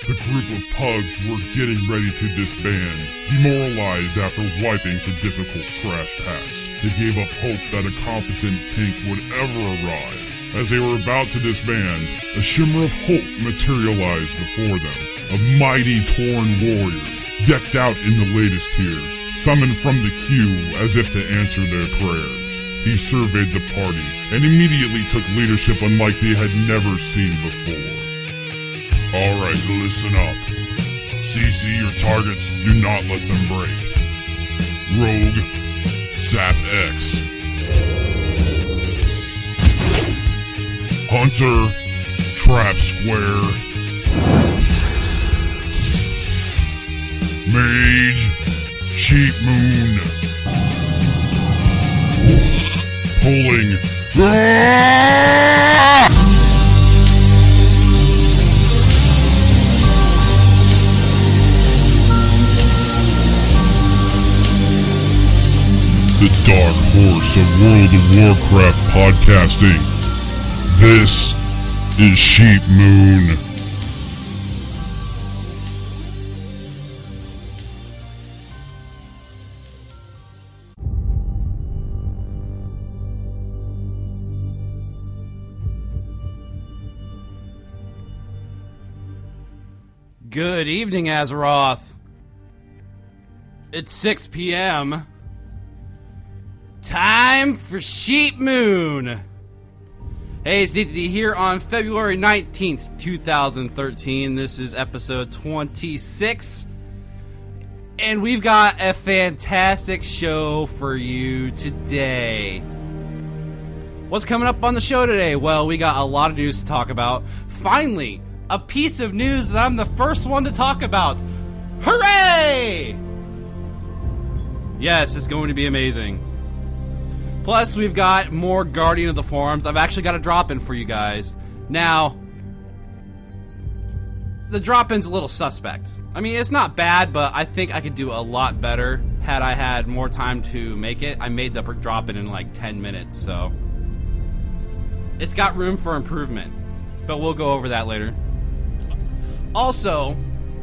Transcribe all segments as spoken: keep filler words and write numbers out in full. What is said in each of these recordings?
The group of pugs were getting ready to disband, demoralized after wiping to difficult crash paths. They gave up hope that a competent tank would ever arrive. As they were about to disband, a shimmer of hope materialized before them. A mighty Tauren warrior, decked out in the latest gear, summoned from the queue as if to answer their prayers. He surveyed the party and immediately took leadership unlike they had never seen before. Alright, listen up. C C your targets, do not let them break. Rogue, Zap X. Hunter, Trap Square. Mage, Sheep Moon. Pulling. Ah! The dark horse of World of Warcraft podcasting. This is Sheep Moon. Good evening, Azeroth. It's six p.m. Time for Sheep Moon. Hey, it's D T D here on February nineteenth, twenty thirteen. This is episode twenty-six. And we've got a fantastic show for you today. What's coming up on the show today? Well, we got a lot of news to talk about. Finally, a piece of news that I'm the first one to talk about. Hooray! Yes, it's going to be amazing. Plus, we've got more Guardian of the Forums. I've actually got a drop-in for you guys. Now, the drop-in's a little suspect. I mean, it's not bad, but I think I could do a lot better had I had more time to make it. I made the drop-in in like ten minutes, so it's got room for improvement. But we'll go over that later. Also,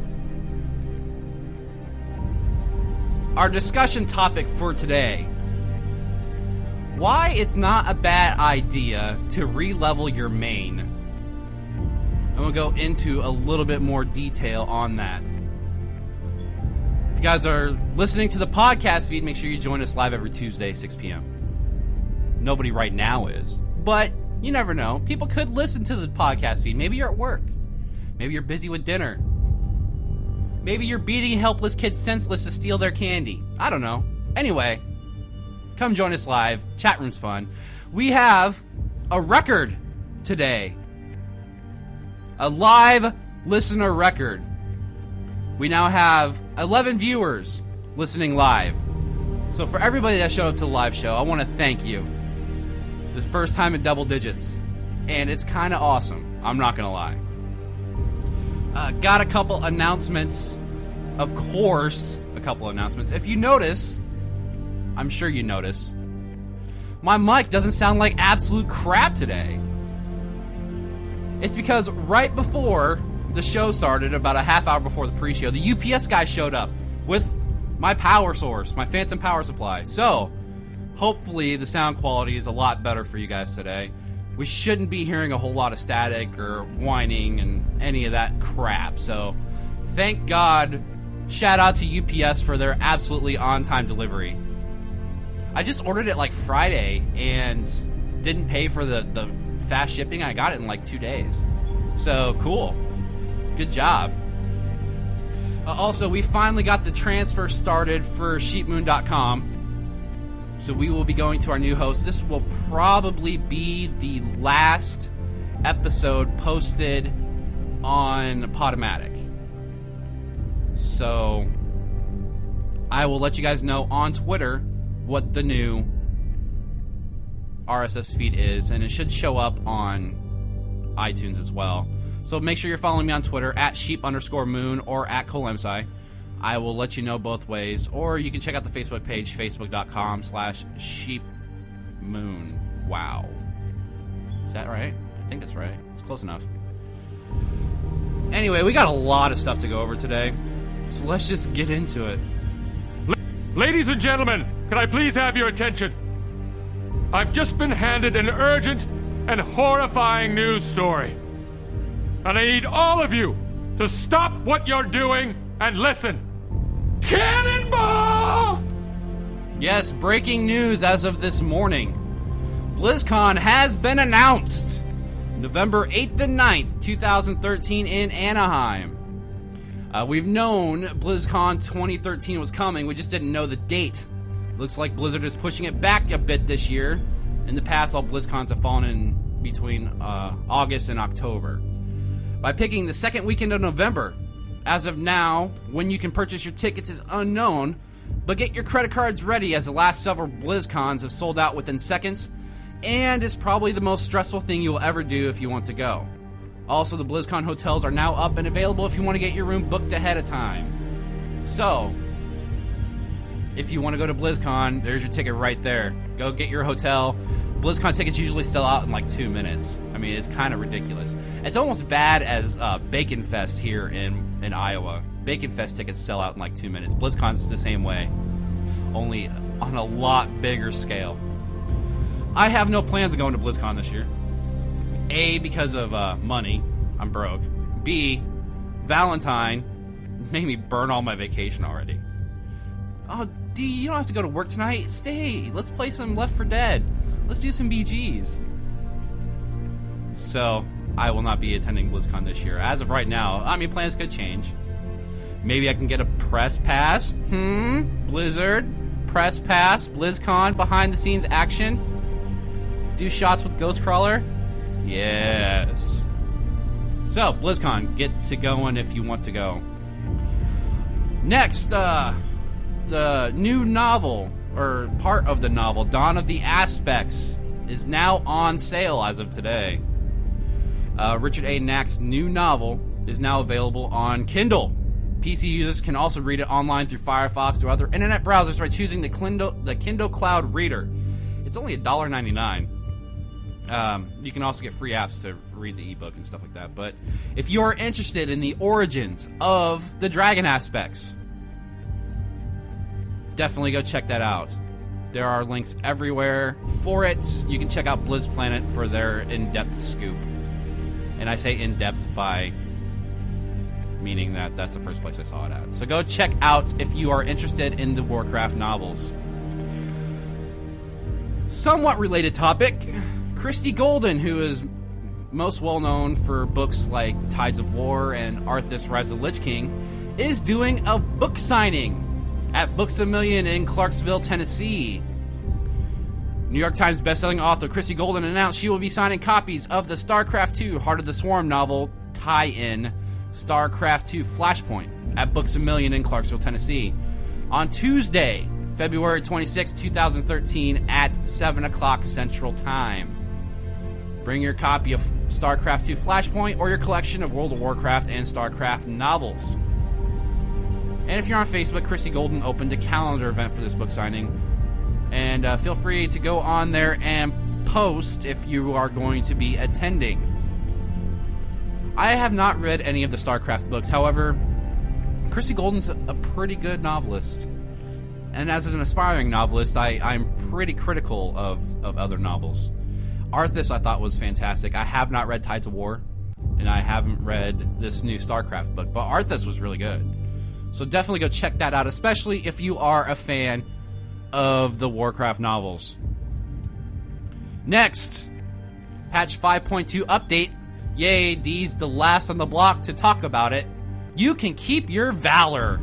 our discussion topic for today: why it's not a bad idea to re-level your main. And we'll go into a little bit more detail on that. If you guys are listening to the podcast feed, make sure you join us live every Tuesday, six p.m. Nobody right now is, but you never know. People could listen to the podcast feed. Maybe you're at work. Maybe you're busy with dinner. Maybe you're beating helpless kids senseless to steal their candy. I don't know. Anyway, come join us live. Chat room's fun. We have a record today. A live listener record. We now have eleven viewers listening live. So for everybody that showed up to the live show, I want to thank you. The first time in double digits. And it's kind of awesome. I'm not going to lie. Uh, got a couple announcements. Of course, a couple announcements. If you notice, I'm sure you notice, my mic doesn't sound like absolute crap today. It's because right before the show started, about a half hour before the pre-show, the U P S guy showed up with my power source, my phantom power supply. So, hopefully the sound quality is a lot better for you guys today. We shouldn't be hearing a whole lot of static or whining and any of that crap. So, thank God. Shout out to U P S for their absolutely on-time delivery. I just ordered it like Friday and didn't pay for the, the fast shipping. I got it in like two days. So, cool. Good job. Uh, also, we finally got the transfer started for sheep moon dot com. So we will be going to our new host. This will probably be the last episode posted on Podomatic. So I will let you guys know on Twitter what the new R S S feed is, and it should show up on iTunes as well. So make sure you're following me on Twitter at sheep underscore moon or at colemsci. I will let you know both ways, or you can check out the Facebook page, facebook.com slash sheepmoon. Wow. Is that right? I think that's right. It's close enough. Anyway, we got a lot of stuff to go over today, so let's just get into it. Ladies and gentlemen, can I please have your attention? I've just been handed an urgent and horrifying news story. And I need all of you to stop what you're doing and listen. Cannonball! Yes, breaking news as of this morning. BlizzCon has been announced. November eighth and ninth, twenty thirteen in Anaheim. Uh, we've known BlizzCon twenty thirteen was coming, we just didn't know the date. Looks like Blizzard is pushing it back a bit this year. In the past, all BlizzCons have fallen in between uh, August and October. By picking the second weekend of November, as of now, when you can purchase your tickets is unknown, but get your credit cards ready as the last several BlizzCons have sold out within seconds, and is probably the most stressful thing you will ever do if you want to go. Also, the BlizzCon hotels are now up and available if you want to get your room booked ahead of time. So, if you want to go to BlizzCon, there's your ticket right there. Go get your hotel. BlizzCon tickets usually sell out in like two minutes. I mean, it's kind of ridiculous. It's almost bad as uh, Bacon Fest here in, in Iowa. Bacon Fest tickets sell out in like two minutes. BlizzCon's the same way, only on a lot bigger scale. I have no plans of going to BlizzCon this year. A, because of uh, money. I'm broke. B, Valentine made me burn all my vacation already. Oh, D, you don't have to go to work tonight. Stay. Let's play some Left four Dead. Let's do some B Gs. So, I will not be attending BlizzCon this year. As of right now, I mean, plans could change. Maybe I can get a press pass. Hmm? Blizzard? Press pass? BlizzCon? Behind-the-scenes action? Do shots with Ghostcrawler? Yes. So, BlizzCon, get to going if you want to go. Next, uh, the new novel, or part of the novel, Dawn of the Aspects, is now on sale as of today. Uh, Richard A. Knack's new novel is now available on Kindle. P C users can also read it online through Firefox or other internet browsers by choosing the Kindle, the Kindle Cloud Reader. It's only one dollar ninety-nine. Um, you can also get free apps to read the ebook and stuff like that. But if you are interested in the origins of the Dragon Aspects, definitely go check that out. There are links everywhere for it. You can check out BlizzPlanet for their in-depth scoop. And I say in-depth by meaning that that's the first place I saw it at. So go check out if you are interested in the Warcraft novels. Somewhat related topic. Christie Golden, who is most well known for books like Tides of War and Arthas: Rise of the Lich King, is doing a book signing at Books A Million in Clarksville, Tennessee. New York Times bestselling author Christie Golden announced she will be signing copies of the StarCraft two Heart of the Swarm novel tie-in StarCraft two Flashpoint at Books A Million in Clarksville, Tennessee on Tuesday, February twenty-sixth, twenty thirteen at seven o'clock Central Time. Bring your copy of StarCraft two Flashpoint or your collection of World of Warcraft and StarCraft novels. And if you're on Facebook, Christie Golden opened a calendar event for this book signing. And uh, feel free to go on there and post if you are going to be attending. I have not read any of the StarCraft books. However, Christie Golden's a pretty good novelist. And as an aspiring novelist, I, I'm pretty critical of, of other novels. Arthas I thought was fantastic. I have not read Tides of War, and I haven't read this new StarCraft book, but Arthas was really good. So definitely go check that out, especially if you are a fan of the Warcraft novels. Next, patch five point two update. Yay, D's the last on the block to talk about it. You can keep your Valor.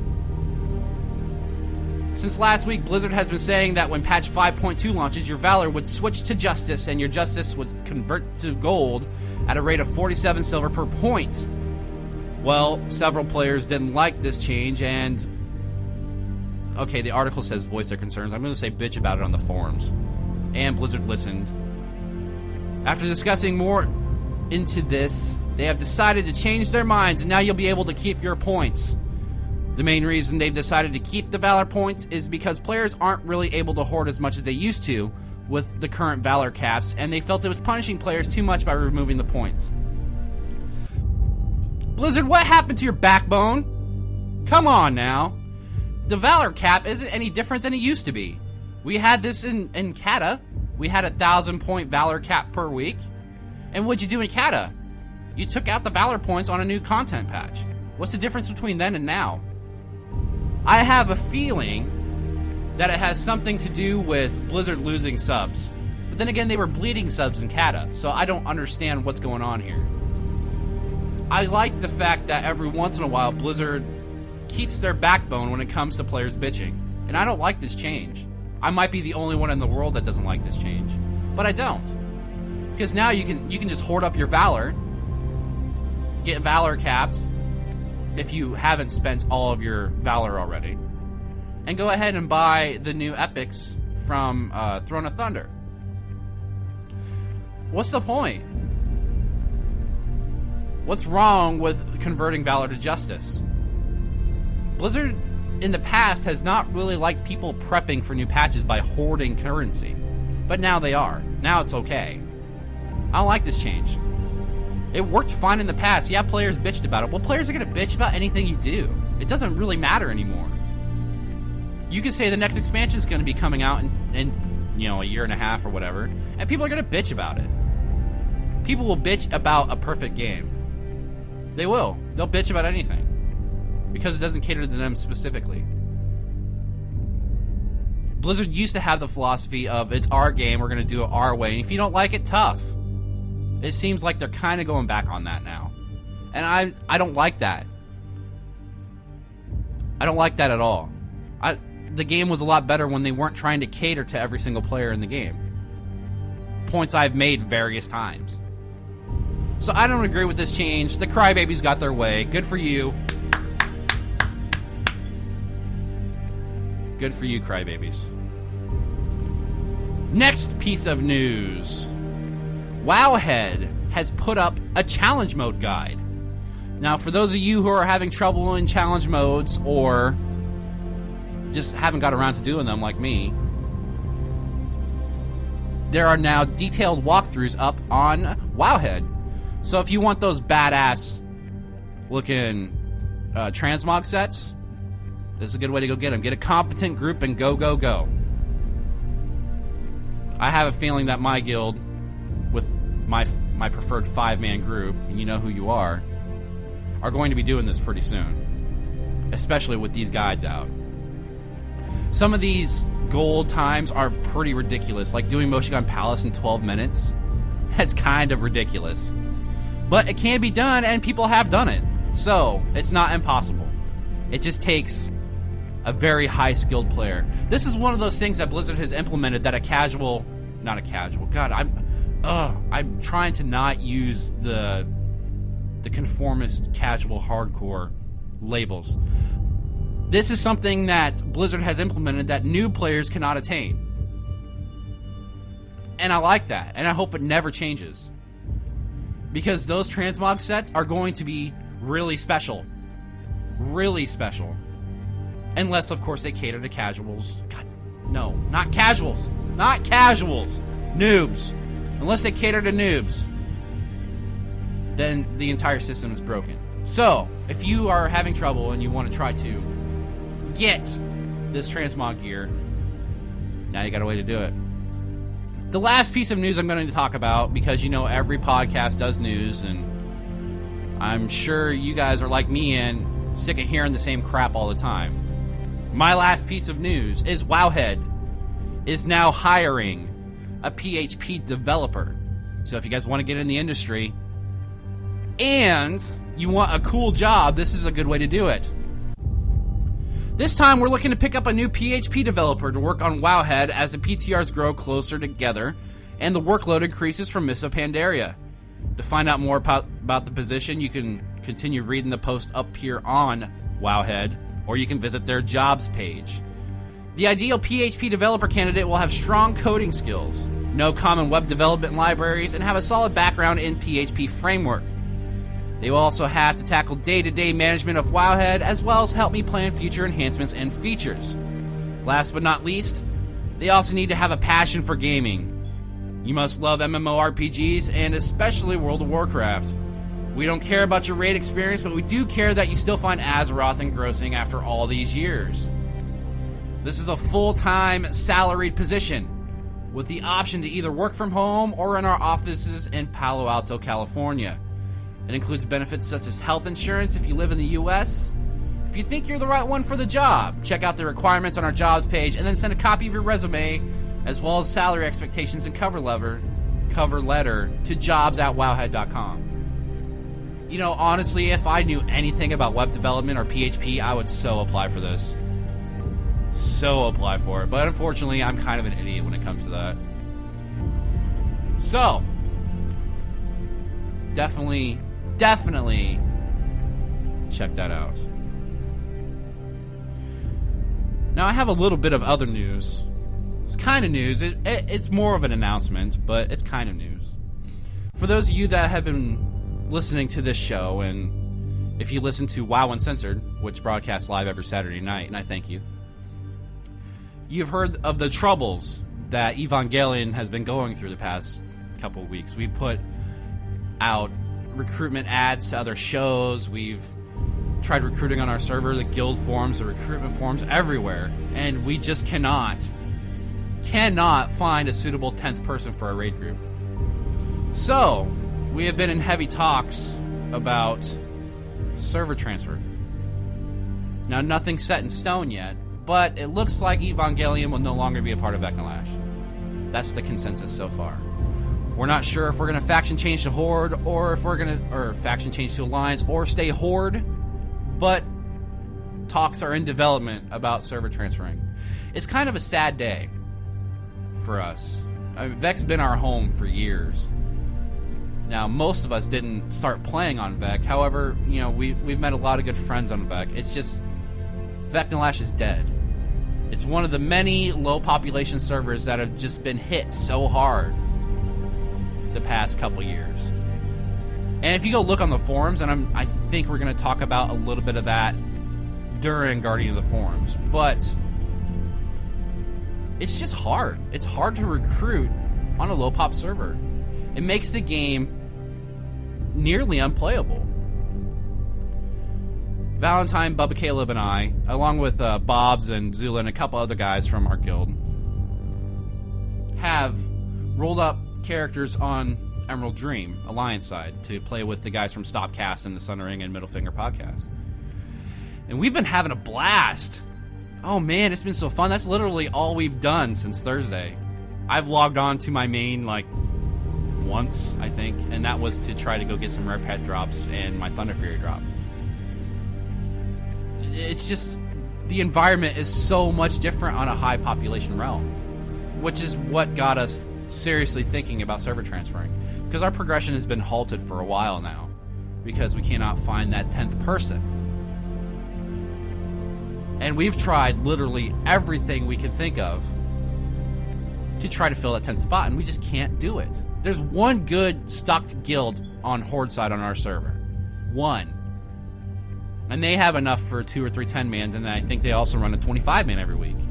Since last week, Blizzard has been saying that when patch five point two launches, your Valor would switch to Justice, and your Justice would convert to gold at a rate of forty-seven silver per point. Well, several players didn't like this change, and okay, the article says voice their concerns. I'm going to say bitch about it on the forums. And Blizzard listened. After discussing more into this, they have decided to change their minds, and now you'll be able to keep your points. The main reason they've decided to keep the Valor points is because players aren't really able to hoard as much as they used to with the current Valor caps, and they felt it was punishing players too much by removing the points. Blizzard, what happened to your backbone? Come on now. The Valor cap isn't any different than it used to be. We had this in, in Kata. We had a thousand point Valor cap per week. And what'd you do in Kata? You took out the Valor points on a new content patch. What's the difference between then and now? I have a feeling that it has something to do with Blizzard losing subs. But then again, they were bleeding subs in Kata, so I don't understand what's going on here. I like the fact that every once in a while, Blizzard keeps their backbone when it comes to players bitching. And I don't like this change. I might be the only one in the world that doesn't like this change. But I don't. Because now you can you can just hoard up your Valor, get Valor capped, if you haven't spent all of your Valor already, and go ahead and buy the new epics from uh, Throne of Thunder. What's the point? What's wrong with converting Valor to Justice? Blizzard in the past has not really liked people prepping for new patches by hoarding currency. But now they are. Now it's okay. I don't like this change. It worked fine in the past. Yeah, players bitched about it. Well, players are going to bitch about anything you do. It doesn't really matter anymore. You can say the next expansion is going to be coming out in, in, you know, a year and a half or whatever, and people are going to bitch about it. People will bitch about a perfect game. They will. They'll bitch about anything. Because it doesn't cater to them specifically. Blizzard used to have the philosophy of, it's our game, we're going to do it our way, and if you don't like it, tough. It seems like they're kind of going back on that now. And I I don't like that. I don't like that at all. I, the game was a lot better when they weren't trying to cater to every single player in the game. Points I've made various times. So I don't agree with this change. The Crybabies got their way. Good for you. Good for you, Crybabies. Next piece of news. Wowhead has put up a challenge mode guide. Now, for those of you who are having trouble in challenge modes or just haven't got around to doing them like me, there are now detailed walkthroughs up on Wowhead. So if you want those badass looking uh, transmog sets, this is a good way to go get them. Get a competent group and go, go, go. I have a feeling that my guild, with my my preferred five-man group, and you know who you are, are going to be doing this pretty soon. Especially with these guides out. Some of these gold times are pretty ridiculous. Like doing Motion Gun Palace in twelve minutes. That's kind of ridiculous. But it can be done, and people have done it. So, it's not impossible. It just takes a very high-skilled player. This is one of those things that Blizzard has implemented that a casual... Not a casual. God, I'm... Ugh. I'm trying to not use the... the conformist, casual, hardcore labels. This is something that Blizzard has implemented that new players cannot attain. And I like that. And I hope it never changes. Because those transmog sets are going to be really special. Really special. Unless, of course, they cater to casuals. God, no, not casuals. Not casuals. Noobs. Unless they cater to noobs, then the entire system is broken. So, if you are having trouble and you want to try to get this transmog gear, now you got a way to do it. The last piece of news I'm going to talk about, because you know every podcast does news, and I'm sure you guys are like me and sick of hearing the same crap all the time. My last piece of news is Wowhead is now hiring a P H P developer. So if you guys want to get in the industry and you want a cool job, this is a good way to do it. This time we're looking to pick up a new P H P developer to work on Wowhead as the P T Rs grow closer together and the workload increases from Mists of Pandaria. To find out more about, about the position, you can continue reading the post up here on Wowhead, or you can visit their jobs page. The ideal P H P developer candidate will have strong coding skills, know common web development libraries, and have a solid background in P H P framework. They will also have to tackle day-to-day management of Wowhead, as well as help me plan future enhancements and features. Last but not least, they also need to have a passion for gaming. You must love MMORPGs, and especially World of Warcraft. We don't care about your raid experience, but we do care that you still find Azeroth engrossing after all these years. This is a full-time salaried position with the option to either work from home or in our offices in Palo Alto, California. It includes benefits such as health insurance if you live in the U S. If you think you're the right one for the job, check out the requirements on our jobs page and then send a copy of your resume as well as salary expectations and cover letter, cover letter to jobs at wowhead dot com. You know, honestly, if I knew anything about web development or P H P, I would so apply for this. So apply for it. But unfortunately, I'm kind of an idiot when it comes to that. So, definitely, definitely check that out. Now, I have a little bit of other news. It's kind of news. It, it, it's more of an announcement, but it's kind of news. For those of you that have been listening to this show, and if you listen to WoW Uncensored, which broadcasts live every Saturday night, and I thank you, you've heard of the troubles that Evangelion has been going through the past couple of weeks. We've put out recruitment ads to other shows. We've tried recruiting on our server, the guild forums, the recruitment forums, everywhere. And we just cannot, cannot find a suitable tenth person for our raid group. So, we have been in heavy talks about server transfer. Now, nothing's set in stone yet, but it looks like Evangelion will no longer be a part of Vecna-Lash. That's the consensus so far. We're not sure if we're going to faction change to Horde, or if we're going to, or faction change to Alliance, or stay Horde, but talks are in development about server transferring. It's kind of a sad day for us. I mean, Vec's been our home for years. Now, most of us didn't start playing on Vec. However, you know, we, we've met a lot of good friends on Vec. It's just, Vecna-Lash is dead. It's one of the many low-population servers that have just been hit so hard the past couple years. And if you go look on the forums, and I'm, I think we're going to talk about a little bit of that during Guardian of the Forums, but it's just hard. It's hard to recruit on a low-pop server. It makes the game nearly unplayable. Valentine, Bubba Caleb, and I, along with uh, Bobs and Zula and a couple other guys from our guild, have rolled up characters on Emerald Dream, Alliance side, to play with the guys from Stopcast and the Sun Ring and Middle Finger podcast. And we've been having a blast. Oh man, it's been so fun. That's literally all we've done since Thursday. I've logged on to my main, like, once, I think, and that was to try to go get some rare pet drops and my Thunder Fury drop. It's just, the environment is so much different on a high population realm, which is what got us seriously thinking about server transferring, because our progression has been halted for a while now because we cannot find that tenth person. And we've tried literally everything we can think of to try to fill that tenth spot, and we just can't do it. There's one good stocked guild on Horde side on our server. One. And they have enough for two or three ten-mans, and I think they also run a twenty-five man every week.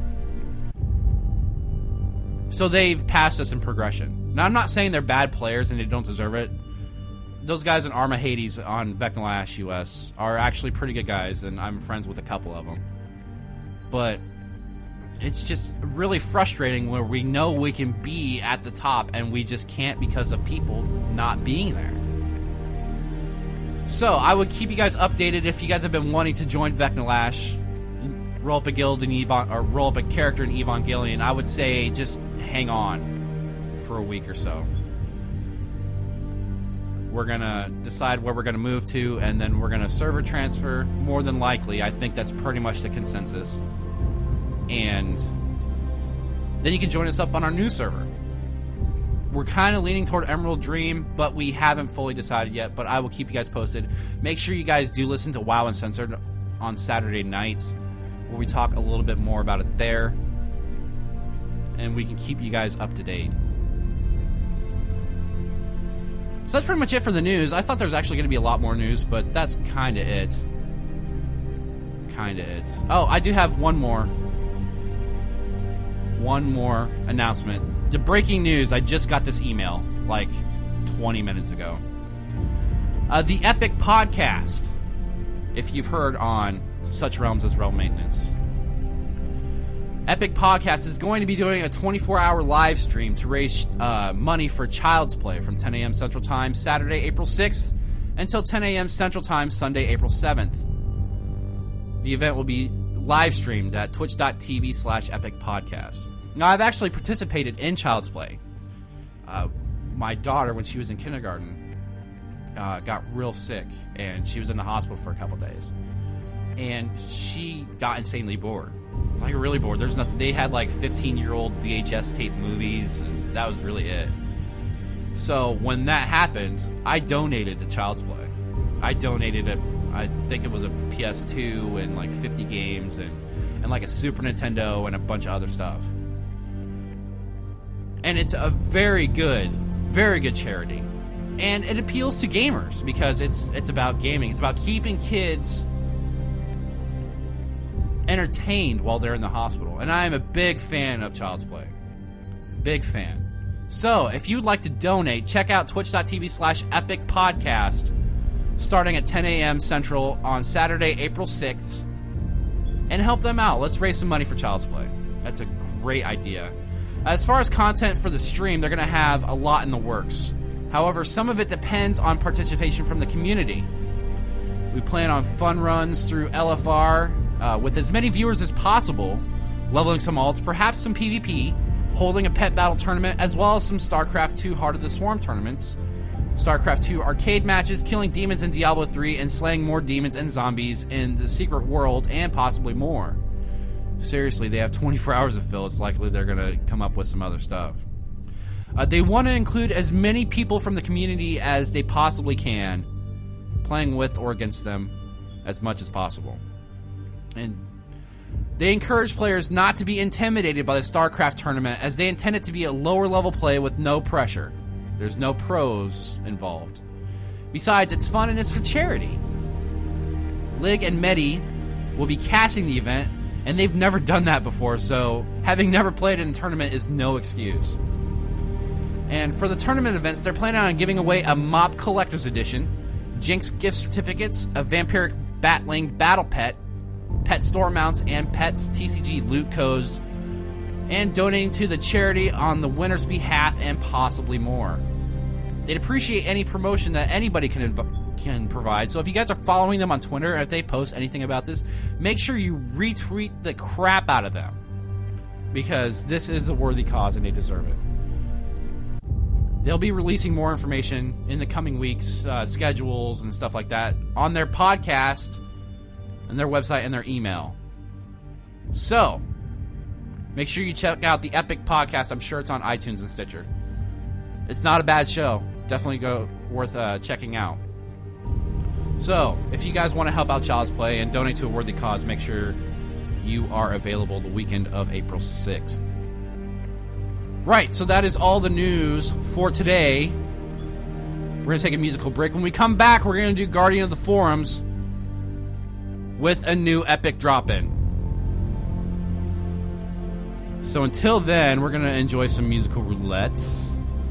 So they've passed us in progression. Now, I'm not saying they're bad players and they don't deserve it. Those guys in Arma Hades on Vecna-Lash U S are actually pretty good guys, and I'm friends with a couple of them. But it's just really frustrating where we know we can be at the top and we just can't because of people not being there. So, I would keep you guys updated if you guys have been wanting to join Vecna-Lash, roll up a guild in Evan, or roll up a character in Evangelion. I would say just hang on for a week or so. We're going to decide where we're going to move to, and then we're going to server transfer, more than likely. I think that's pretty much the consensus. And then you can join us up on our new server. We're kind of leaning toward Emerald Dream, but we haven't fully decided yet, but I will keep you guys posted. Make sure you guys do listen to WoW Uncensored on Saturday nights, where we talk a little bit more about it there, and we can keep you guys up to date. So that's pretty much it for the news. I thought there was actually going to be a lot more news, but that's kind of it. Kind of it. Oh, I do have one more. One more announcement. The breaking news, I just got this email like twenty minutes ago. Uh, the Epic Podcast, if you've heard on such realms as Realm Maintenance. Epic Podcast is going to be doing a twenty-four hour live stream to raise uh, money for Child's Play from ten a.m. Central Time, Saturday, April sixth, until ten a.m. Central Time, Sunday, April seventh. The event will be live streamed at twitch.tv slash Epic Podcast. Now, I've actually participated in Child's Play. Uh, my daughter, when she was in kindergarten, uh, got real sick, and she was in the hospital for a couple days. And she got insanely bored. Like, really bored. There's nothing. They had, like, fifteen-year-old V H S tape movies, and that was really it. So, when that happened, I donated to Child's Play. I donated, a, I think it was a P S two and, like, fifty games, and, and, like, a Super Nintendo and a bunch of other stuff. And it's a very good, very good charity. And it appeals to gamers, because it's it's about gaming. It's about keeping kids entertained while they're in the hospital. And I am a big fan of Child's Play. Big fan. So, if you'd like to donate, check out twitch.tv slash Epic Podcast starting at ten a.m. Central on Saturday, April sixth, and help them out. Let's raise some money for Child's Play. That's a great idea. As far as content for the stream, they're going to have a lot in the works. However, some of it depends on participation from the community. We plan on fun runs through L F R, Uh, with as many viewers as possible, leveling some alts, perhaps some PvP, holding a pet battle tournament, as well as some StarCraft two Heart of the Swarm tournaments, StarCraft two arcade matches, killing demons in Diablo three, and slaying more demons and zombies in the Secret World, and possibly more. Seriously, they have twenty-four hours to fill. It's likely they're going to come up with some other stuff. Uh, they want to include as many people from the community as they possibly can, playing with or against them as much as possible. And they encourage players not to be intimidated by the StarCraft tournament, as they intend it to be a lower level play with no pressure. There's no pros involved. Besides, it's fun and it's for charity. Lig and Medi will be casting the event, and they've never done that before, so having never played in a tournament is no excuse. And for the tournament events, they're planning on giving away a Mop Collector's Edition, Jinx gift certificates, a Vampiric Batling Battle Pet, pet store mounts, and pets T C G loot codes, and donating to the charity on the winner's behalf, and possibly more. They'd appreciate any promotion that anybody can inv- can provide. So if you guys are following them on Twitter, if they post anything about this, make sure you retweet the crap out of them, because this is a worthy cause and they deserve it. They'll be releasing more information in the coming weeks, uh, schedules and stuff like that, on their podcast and their website and their email. So, make sure you check out the Epic Podcast. I'm sure it's on iTunes and Stitcher. It's not a bad show. Definitely go worth uh, checking out. So, if you guys want to help out Child's Play and donate to a worthy cause, make sure you are available the weekend of April sixth. Right, so that is all the news for today. We're going to take a musical break. When we come back, we're going to do Guardian of the Forums with a new Epic drop-in. So until then, we're going to enjoy some musical roulettes.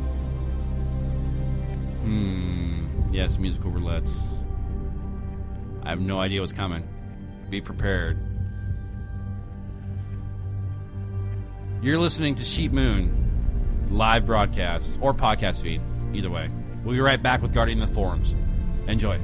Hmm. Yes, musical roulettes. I have no idea what's coming. Be prepared. You're listening to Sheep Moon live broadcast or podcast feed. Either way. We'll be right back with Guardian of the Forums. Enjoy.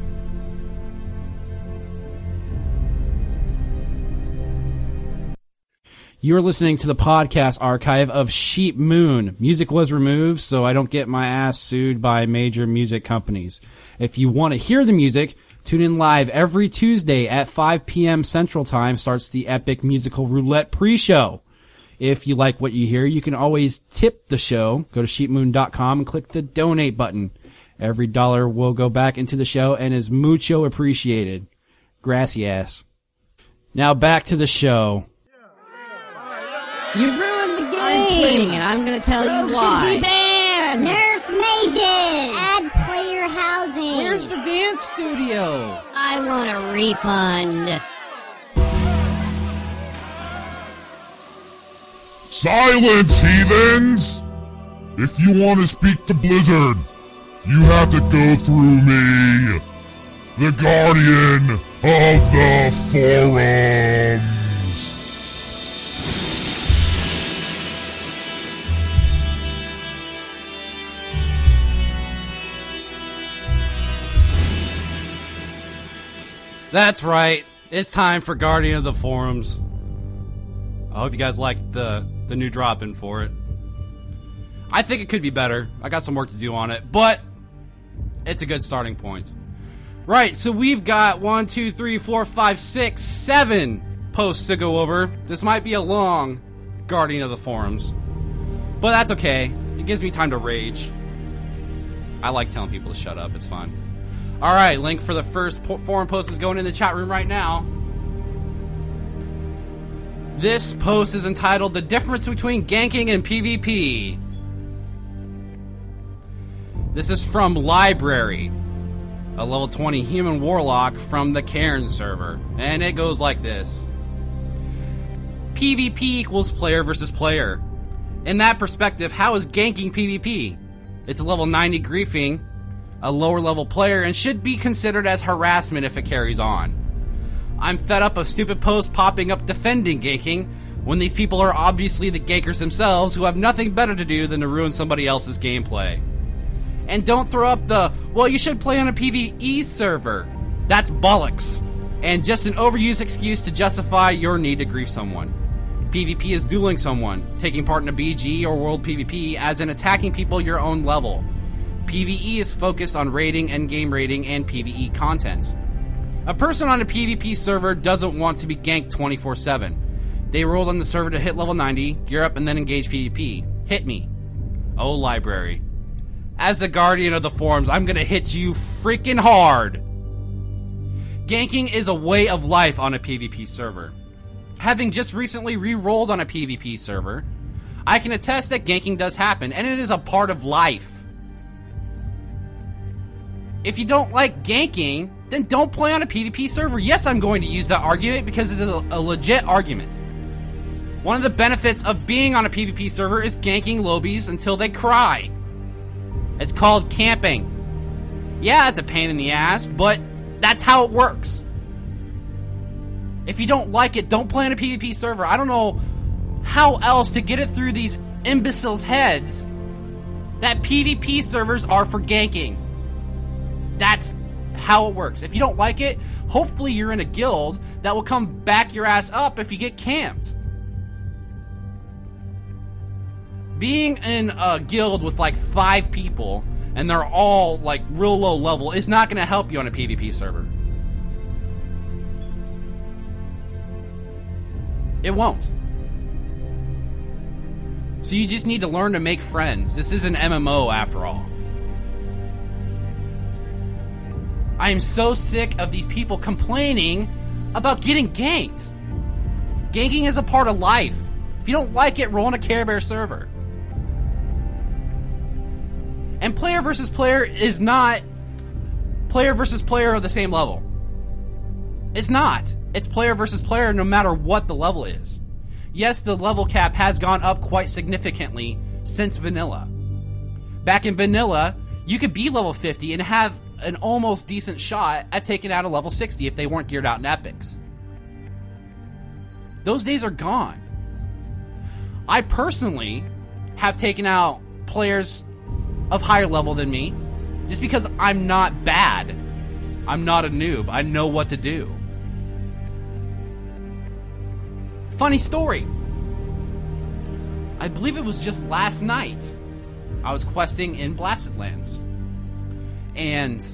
You're listening to the podcast archive of Sheep Moon. Music was removed, so I don't get my ass sued by major music companies. If you want to hear the music, tune in live every Tuesday at five p.m. Central Time starts the Epic Musical Roulette pre-show. If you like what you hear, you can always tip the show. Go to sheep moon dot com and click the donate button. Every dollar will go back into the show and is mucho appreciated. Gracias. Now back to the show. You ruined the game! I'm quitting and I'm gonna tell you why. Should be banned! Nerf mages! Add player housing! Where's the dance studio? I want a refund. Silence, heathens! If you want to speak to Blizzard, you have to go through me, the Guardian of the Forums. That's right. It's time for Guardian of the Forums. I hope you guys liked the, the new drop-in for it. I think it could be better. I got some work to do on it, but it's a good starting point. Right, so we've got one, two, three, four, five, six, seven posts to go over. This might be a long Guardian of the Forums, but that's okay. It gives me time to rage. I like telling people to shut up. It's fun. All right, link for the first po- forum post is going in the chat room right now. This post is entitled The Difference Between Ganking and PvP. This is from Library, a level twenty human warlock from the Cairn server. And it goes like this. PvP equals player versus player. In that perspective, how is ganking PvP? It's a level ninety griefing, a lower level player, and should be considered as harassment if it carries on. I'm fed up of stupid posts popping up defending ganking when these people are obviously the gankers themselves who have nothing better to do than to ruin somebody else's gameplay. And don't throw up the, well, you should play on a PvE server. That's bollocks. And just an overused excuse to justify your need to grief someone. PvP is dueling someone, taking part in a B G or world PvP, as in attacking people your own level. PvE is focused on raiding, endgame raiding, and PvE content. A person on a PvP server doesn't want to be ganked twenty-four seven. They rolled on the server to hit level ninety, gear up, and then engage PvP. Hit me. Oh, Library. As the Guardian of the Forums, I'm gonna hit you freaking hard. Ganking is a way of life on a PvP server. Having just recently re-rolled on a PvP server, I can attest that ganking does happen, and it is a part of life. If you don't like ganking, then don't play on a PvP server. Yes, I'm going to use that argument because it is a, a legit argument. One of the benefits of being on a PvP server is ganking lobies until they cry. It's called camping. Yeah, it's a pain in the ass, but that's how it works. If you don't like it, don't play on a PvP server. I don't know how else to get it through these imbeciles' heads that PvP servers are for ganking. That's how it works. If you don't like it, hopefully you're in a guild that will come back your ass up if you get camped. Being in a guild with like five people and they're all like real low level is not going to help you on a PvP server. It won't. So you just need to learn to make friends. This is an M M O after all. I am so sick of these people complaining about getting ganked. Ganking is a part of life. If you don't like it, roll on a Care Bear server. And player versus player is not player versus player of the same level. It's not. It's player versus player no matter what the level is. Yes, the level cap has gone up quite significantly since vanilla. Back in vanilla, you could be level fifty and have an almost decent shot at taking out a level sixty if they weren't geared out in epics. Those days are gone. I personally have taken out players of higher level than me just because I'm not bad. I'm not a noob. I know what to do. Funny story. I believe it was just last night. I was questing in Blasted Lands. And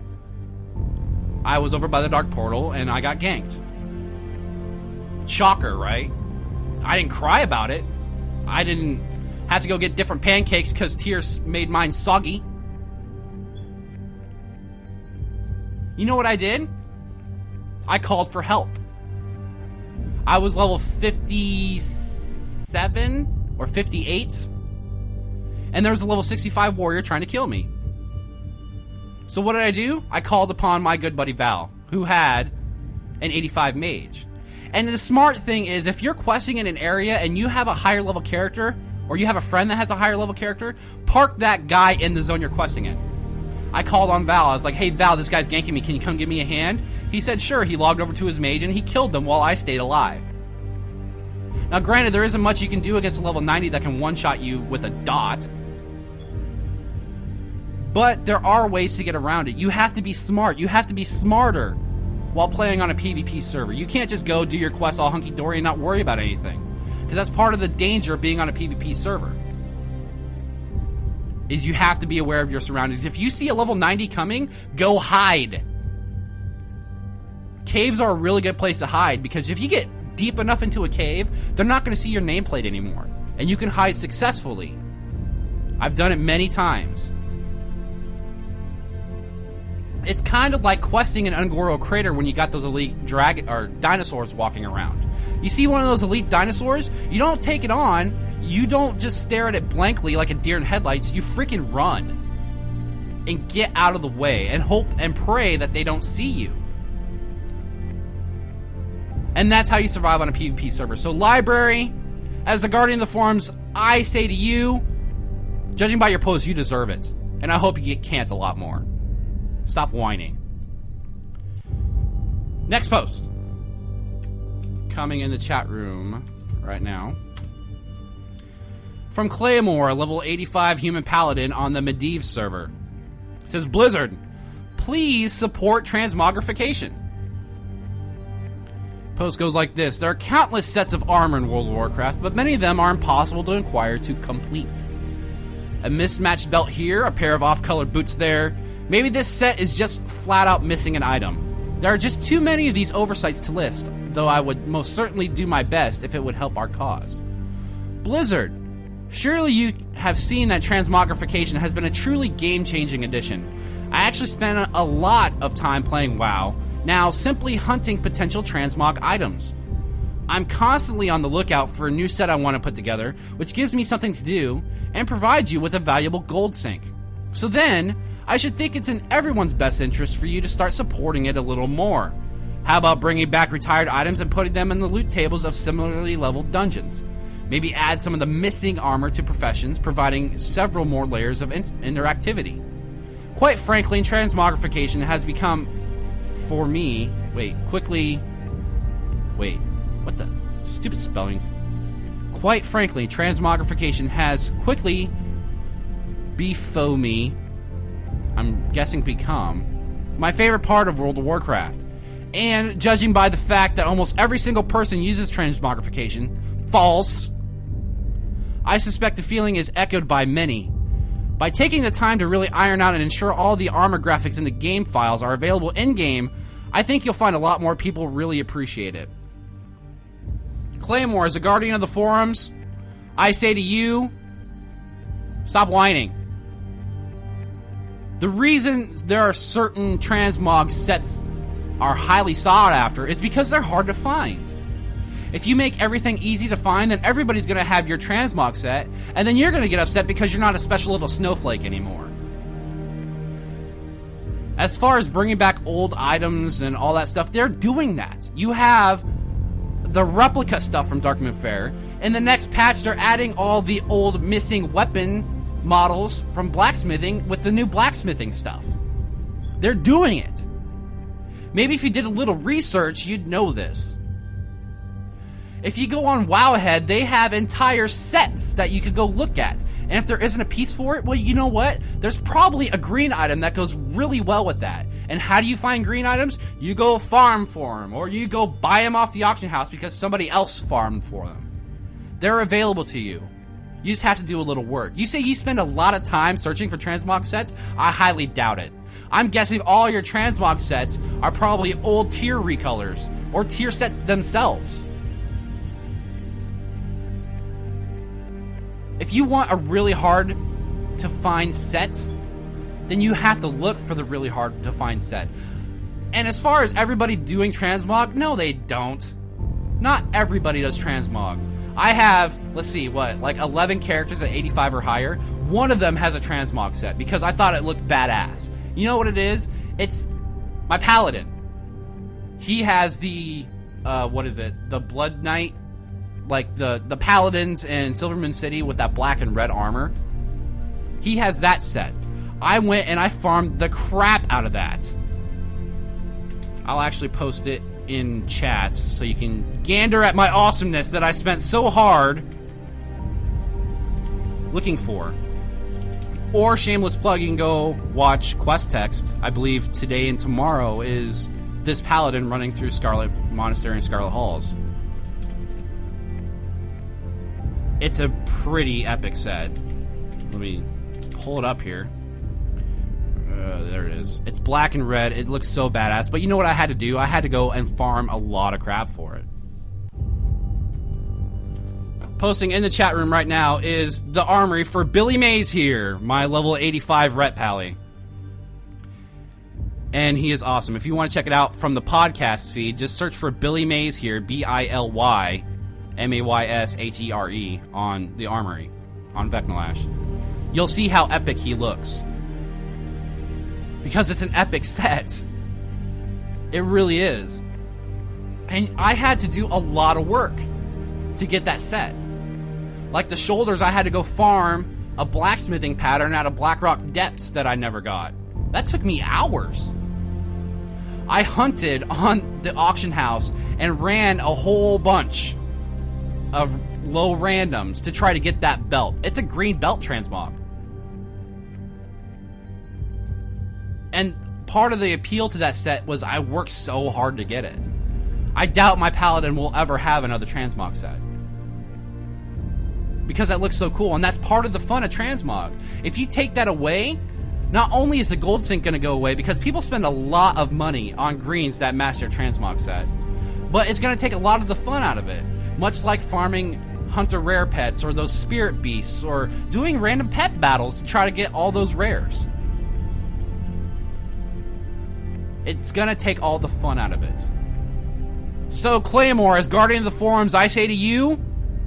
I was over by the Dark Portal and I got ganked. Shocker, right? I didn't cry about it. I didn't have to go get different pancakes because tears made mine soggy. You know what I did? I called for help. I was level fifty-seven or fifty-eight. And there was a level sixty-five warrior trying to kill me. So what did I do? I called upon my good buddy Val, who had an eighty-five mage. And the smart thing is, if you're questing in an area and you have a higher level character, or you have a friend that has a higher level character, park that guy in the zone you're questing in. I called on Val. I was like, hey, Val, this guy's ganking me. Can you come give me a hand? He said, sure. He logged over to his mage, and he killed them while I stayed alive. Now, granted, there isn't much you can do against a level ninety that can one-shot you with a dot. But there are ways to get around it. You have to be smart. You have to be smarter while playing on a PvP server. You can't just go do your quest all hunky-dory and not worry about anything. Because that's part of the danger of being on a PvP server. Is you have to be aware of your surroundings. If you see a level ninety coming, go hide. Caves are a really good place to hide, because if you get deep enough into a cave, they're not going to see your nameplate anymore. And you can hide successfully. I've done it many times. It's kind of like questing an Ungoro crater when you got those elite dragon or dinosaurs walking around. You see one of those elite dinosaurs, you don't take it on, you don't just stare at it blankly like a deer in headlights, you freaking run. And get out of the way and hope and pray that they don't see you. And that's how you survive on a PvP server. So library, as the guardian of the forums, I say to you, judging by your posts, you deserve it. And I hope you get camped a lot more. Stop whining. Next post. Coming in the chat room right now. From Claymore, level eighty-five human paladin on the Medivh server. It says, Blizzard, please support transmogrification. Post goes like this. There are countless sets of armor in World of Warcraft, but many of them are impossible to acquire to complete. A mismatched belt here, a pair of off-colored boots there. Maybe this set is just flat out missing an item. There are just too many of these oversights to list, though I would most certainly do my best if it would help our cause. Blizzard, surely you have seen that transmogrification has been a truly game-changing addition. I actually spent a lot of time playing WoW, now simply hunting potential transmog items. I'm constantly on the lookout for a new set I want to put together, which gives me something to do, and provides you with a valuable gold sink. So then, I should think it's in everyone's best interest for you to start supporting it a little more. How about bringing back retired items and putting them in the loot tables of similarly leveled dungeons? Maybe add some of the missing armor to professions, providing several more layers of in- interactivity. Quite frankly, transmogrification has become, for me, wait, quickly, wait, what the, stupid spelling. Quite frankly, transmogrification has quickly, before me, I'm guessing become, my favorite part of World of Warcraft. And judging by the fact that almost every single person uses transmogrification, false, I suspect the feeling is echoed by many. By taking the time to really iron out and ensure all the armor graphics in the game files are available in-game, I think you'll find a lot more people really appreciate it. Claymore, as a guardian of the forums, I say to you, stop whining. The reason there are certain transmog sets are highly sought after is because they're hard to find. If you make everything easy to find, then everybody's going to have your transmog set, and then you're going to get upset because you're not a special little snowflake anymore. As far as bringing back old items and all that stuff, they're doing that. You have the replica stuff from Darkmoon Faire. In the next patch, they're adding all the old missing weapon models from blacksmithing with the new blacksmithing stuff. They're doing it. Maybe if you did a little research, you'd know this. If you go on Wowhead, they have entire sets that you could go look at. And if there isn't a piece for it, well, you know what? There's probably a green item that goes really well with that. And how do you find green items? You go farm for them, or you go buy them off the auction house because somebody else farmed for them. They're available to you. You just have to do a little work. You say you spend a lot of time searching for transmog sets? I highly doubt it. I'm guessing all your transmog sets are probably old tier recolors, or tier sets themselves. If you want a really hard to find set, then you have to look for the really hard to find set. And as far as everybody doing transmog, no they don't. Not everybody does transmog. I have, let's see, what, like eleven characters at eighty-five or higher. One of them has a transmog set because I thought it looked badass. You know what it is? It's my paladin. He has the, uh, what is it? The Blood Knight, like the, the paladins in Silvermoon City with that black and red armor. He has that set. I went and I farmed the crap out of that. I'll actually post it in chat so you can gander at my awesomeness that I spent so hard looking for. Or shameless plug, you can go watch Quest Text. I believe today and tomorrow is this paladin running through Scarlet Monastery and Scarlet Halls. It's a pretty epic set. Let me pull it up here. Uh, there it is. It's black and red. It looks so badass. But you know what I had to do? I had to go and farm a lot of crap for it. Posting in the chat room right now is the armory for Billy Mays here, my level eighty-five Ret Pally. And he is awesome. If you want to check it out from the podcast feed, just search for Billy Mays here, B I L Y M A Y S H E R E, on the armory, on Vecnalash. You'll see how epic he looks. Because it's an epic set. It really is. And I had to do a lot of work to get that set. Like the shoulders, I had to go farm a blacksmithing pattern out of Blackrock Depths that I never got. That took me hours. I hunted on the auction house and ran a whole bunch of low randoms to try to get that belt. It's a green belt transmog. And part of the appeal to that set was I worked so hard to get it. I doubt my paladin will ever have another transmog set. Because that looks so cool, and that's part of the fun of transmog. If you take that away, not only is the gold sync going to go away, because people spend a lot of money on greens that match their transmog set, but it's going to take a lot of the fun out of it. Much like farming hunter rare pets, or those spirit beasts, or doing random pet battles to try to get all those rares. It's going to take all the fun out of it. So, Claymore, as Guardian of the Forums, I say to you,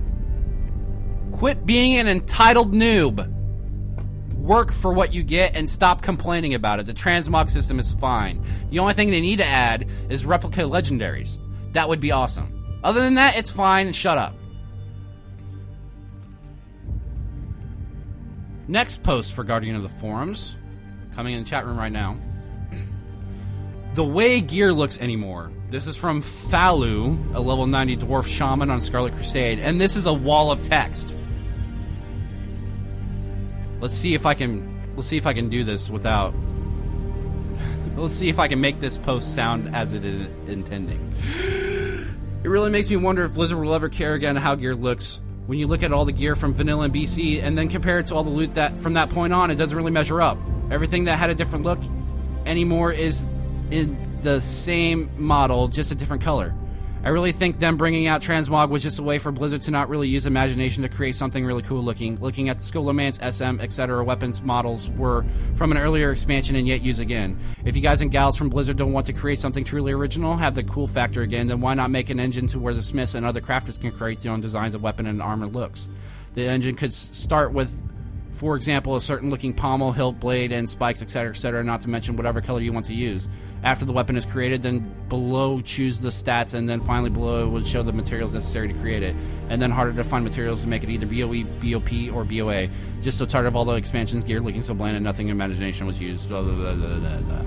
quit being an entitled noob. Work for what you get and stop complaining about it. The transmog system is fine. The only thing they need to add is replica legendaries. That would be awesome. Other than that, it's fine, and shut up. Next post for Guardian of the Forums, coming in the chat room right now. The way gear looks anymore. This is from Falu, a level ninety dwarf shaman on Scarlet Crusade, and this is a wall of text. Let's see if I can. Let's see if I can do this without. Let's see if I can make this post sound as it is intending. It really makes me wonder if Blizzard will ever care again how gear looks. When you look at all the gear from Vanilla and B C, and then compare it to all the loot that from that point on, it doesn't really measure up. Everything that had a different look anymore is in the same model, just a different color. I really think them bringing out Transmog was just a way for Blizzard to not really use imagination to create something really cool looking. Looking at the Scholomance, S M, et cetera weapons models were from an earlier expansion and yet use again. If you guys and gals from Blizzard don't want to create something truly original, have the cool factor again, then why not make an engine to where the smiths and other crafters can create their own designs of weapon and armor looks? The engine could start with, for example, a certain looking pommel, hilt, blade, and spikes, et cetera, et cetera, not to mention whatever color you want to use. After the weapon is created, then below choose the stats, and then finally below it will show the materials necessary to create it. And then harder to find materials to make it either B O E, B O P, or B O A. Just so tired of all the expansions, gear looking so bland and nothing in imagination was used. Blah, blah, blah, blah, blah, blah.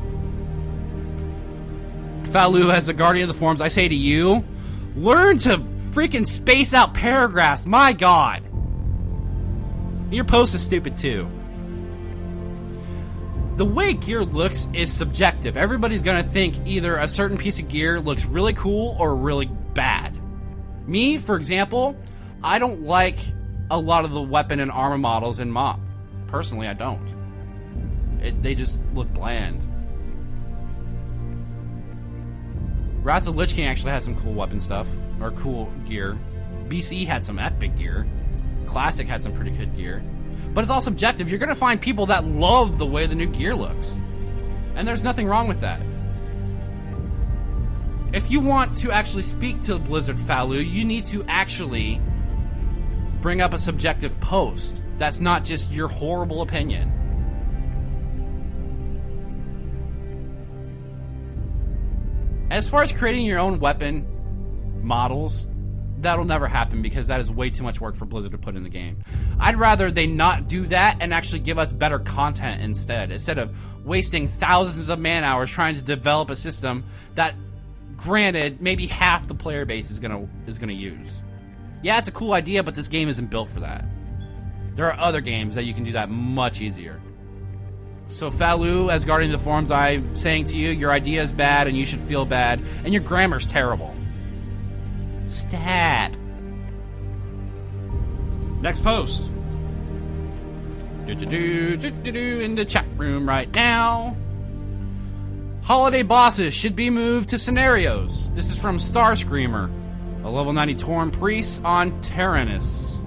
Falu, as a Guardian of the Forums, I say to you, learn to freaking space out paragraphs, my god! Your post is stupid too. The way gear looks is subjective. Everybody's gonna think either a certain piece of gear looks really cool or really bad. Me, for example, I don't like a lot of the weapon and armor models in M O B. Personally, I don't. It, they just look bland. Wrath of the Lich King actually has some cool weapon stuff, or cool gear. B C had some epic gear. Classic had some pretty good gear. But it's all subjective. You're going to find people that love the way the new gear looks. And there's nothing wrong with that. If you want to actually speak to Blizzard Falu, you need to actually bring up a subjective post. That's not just your horrible opinion. As far as creating your own weapon models, that'll never happen because that is way too much work for Blizzard to put in the game. I'd rather they not do that and actually give us better content instead, instead of wasting thousands of man hours trying to develop a system that, granted, maybe half the player base is gonna is gonna use. Yeah, it's a cool idea, but this game isn't built for that. There are other games that you can do that much easier. So Falu, as Guardian of the Forums, I'm saying to you, your idea is bad and you should feel bad, and your grammar's terrible. Stat. Next post. Do-do-do, do-do-do, in the chat room right now. Holiday bosses should be moved to scenarios. This is from Starscreamer, a level ninety Tauren priest on Tyrannus.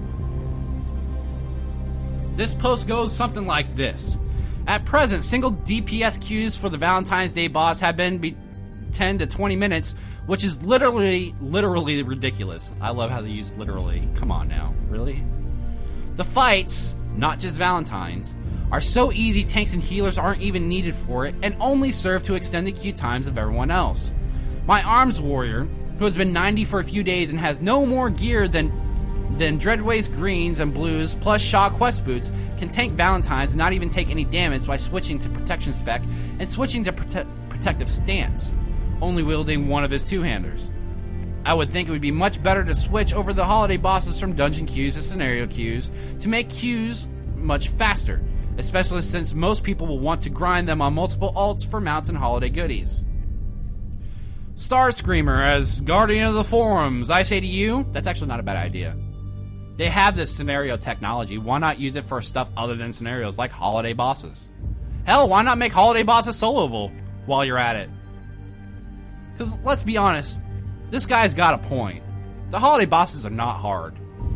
This post goes something like this. At present, single D P S queues for the Valentine's Day boss have been be- ten to twenty minutes, which is literally, literally ridiculous. I love how they use literally. Come on now. Really? The fights, not just Valentine's, are so easy tanks and healers aren't even needed for it and only serve to extend the queue times of everyone else. My arms warrior, who has been ninety for a few days and has no more gear than than Dreadways greens and blues plus Shaw quest boots, can tank Valentine's and not even take any damage by switching to protection spec and switching to prote- protective stance, only wielding one of his two-handers. I would think it would be much better to switch over the holiday bosses from dungeon queues to scenario queues to make queues much faster, especially since most people will want to grind them on multiple alts for mounts and holiday goodies. Starscreamer, as Guardian of the Forums, I say to you, that's actually not a bad idea. They have this scenario technology. Why not use it for stuff other than scenarios, like holiday bosses? Hell, why not make holiday bosses soloable while you're at it? Because, let's be honest, this guy's got a point. The holiday bosses are not hard.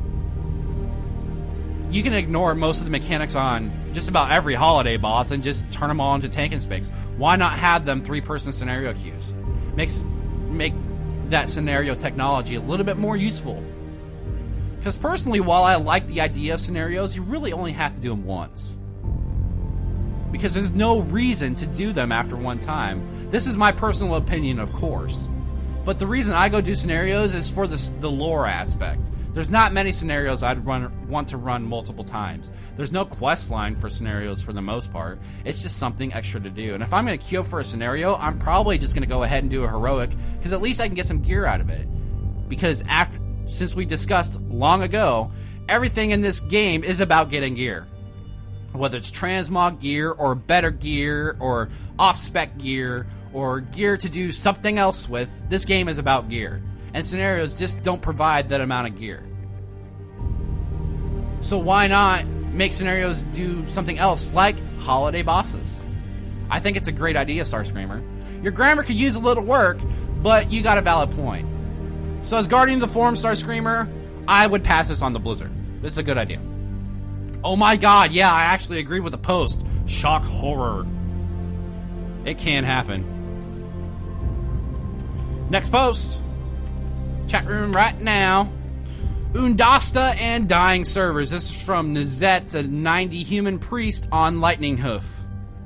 You can ignore most of the mechanics on just about every holiday boss and just turn them all into tank and specs. Why not have them three-person scenario queues? Makes make that scenario technology a little bit more useful. Because personally, while I like the idea of scenarios, you really only have to do them once. Because there's no reason to do them after one time. This is my personal opinion, of course. But the reason I go do scenarios is for the, the lore aspect. There's not many scenarios I'd run, want to run multiple times. There's no quest line for scenarios for the most part. It's just something extra to do. And if I'm going to queue up for a scenario, I'm probably just going to go ahead and do a heroic, because at least I can get some gear out of it. Because after, since we discussed long ago, everything in this game is about getting gear. Whether it's transmog gear, or better gear, or off-spec gear, or gear to do something else with, this game is about gear. And scenarios just don't provide that amount of gear. So why not make scenarios do something else, like holiday bosses? I think it's a great idea, Starscreamer. Your grammar could use a little work, but you got a valid point. So as Guardian of the Forum, Starscreamer, I would pass this on to Blizzard. This is a good idea. Oh my god, yeah, I actually agree with the post. Shock horror. It can happen. Next post. Chat room right now. Undasta and Dying Servers. This is from Nizet, a ninety human priest on Lightning Hoof.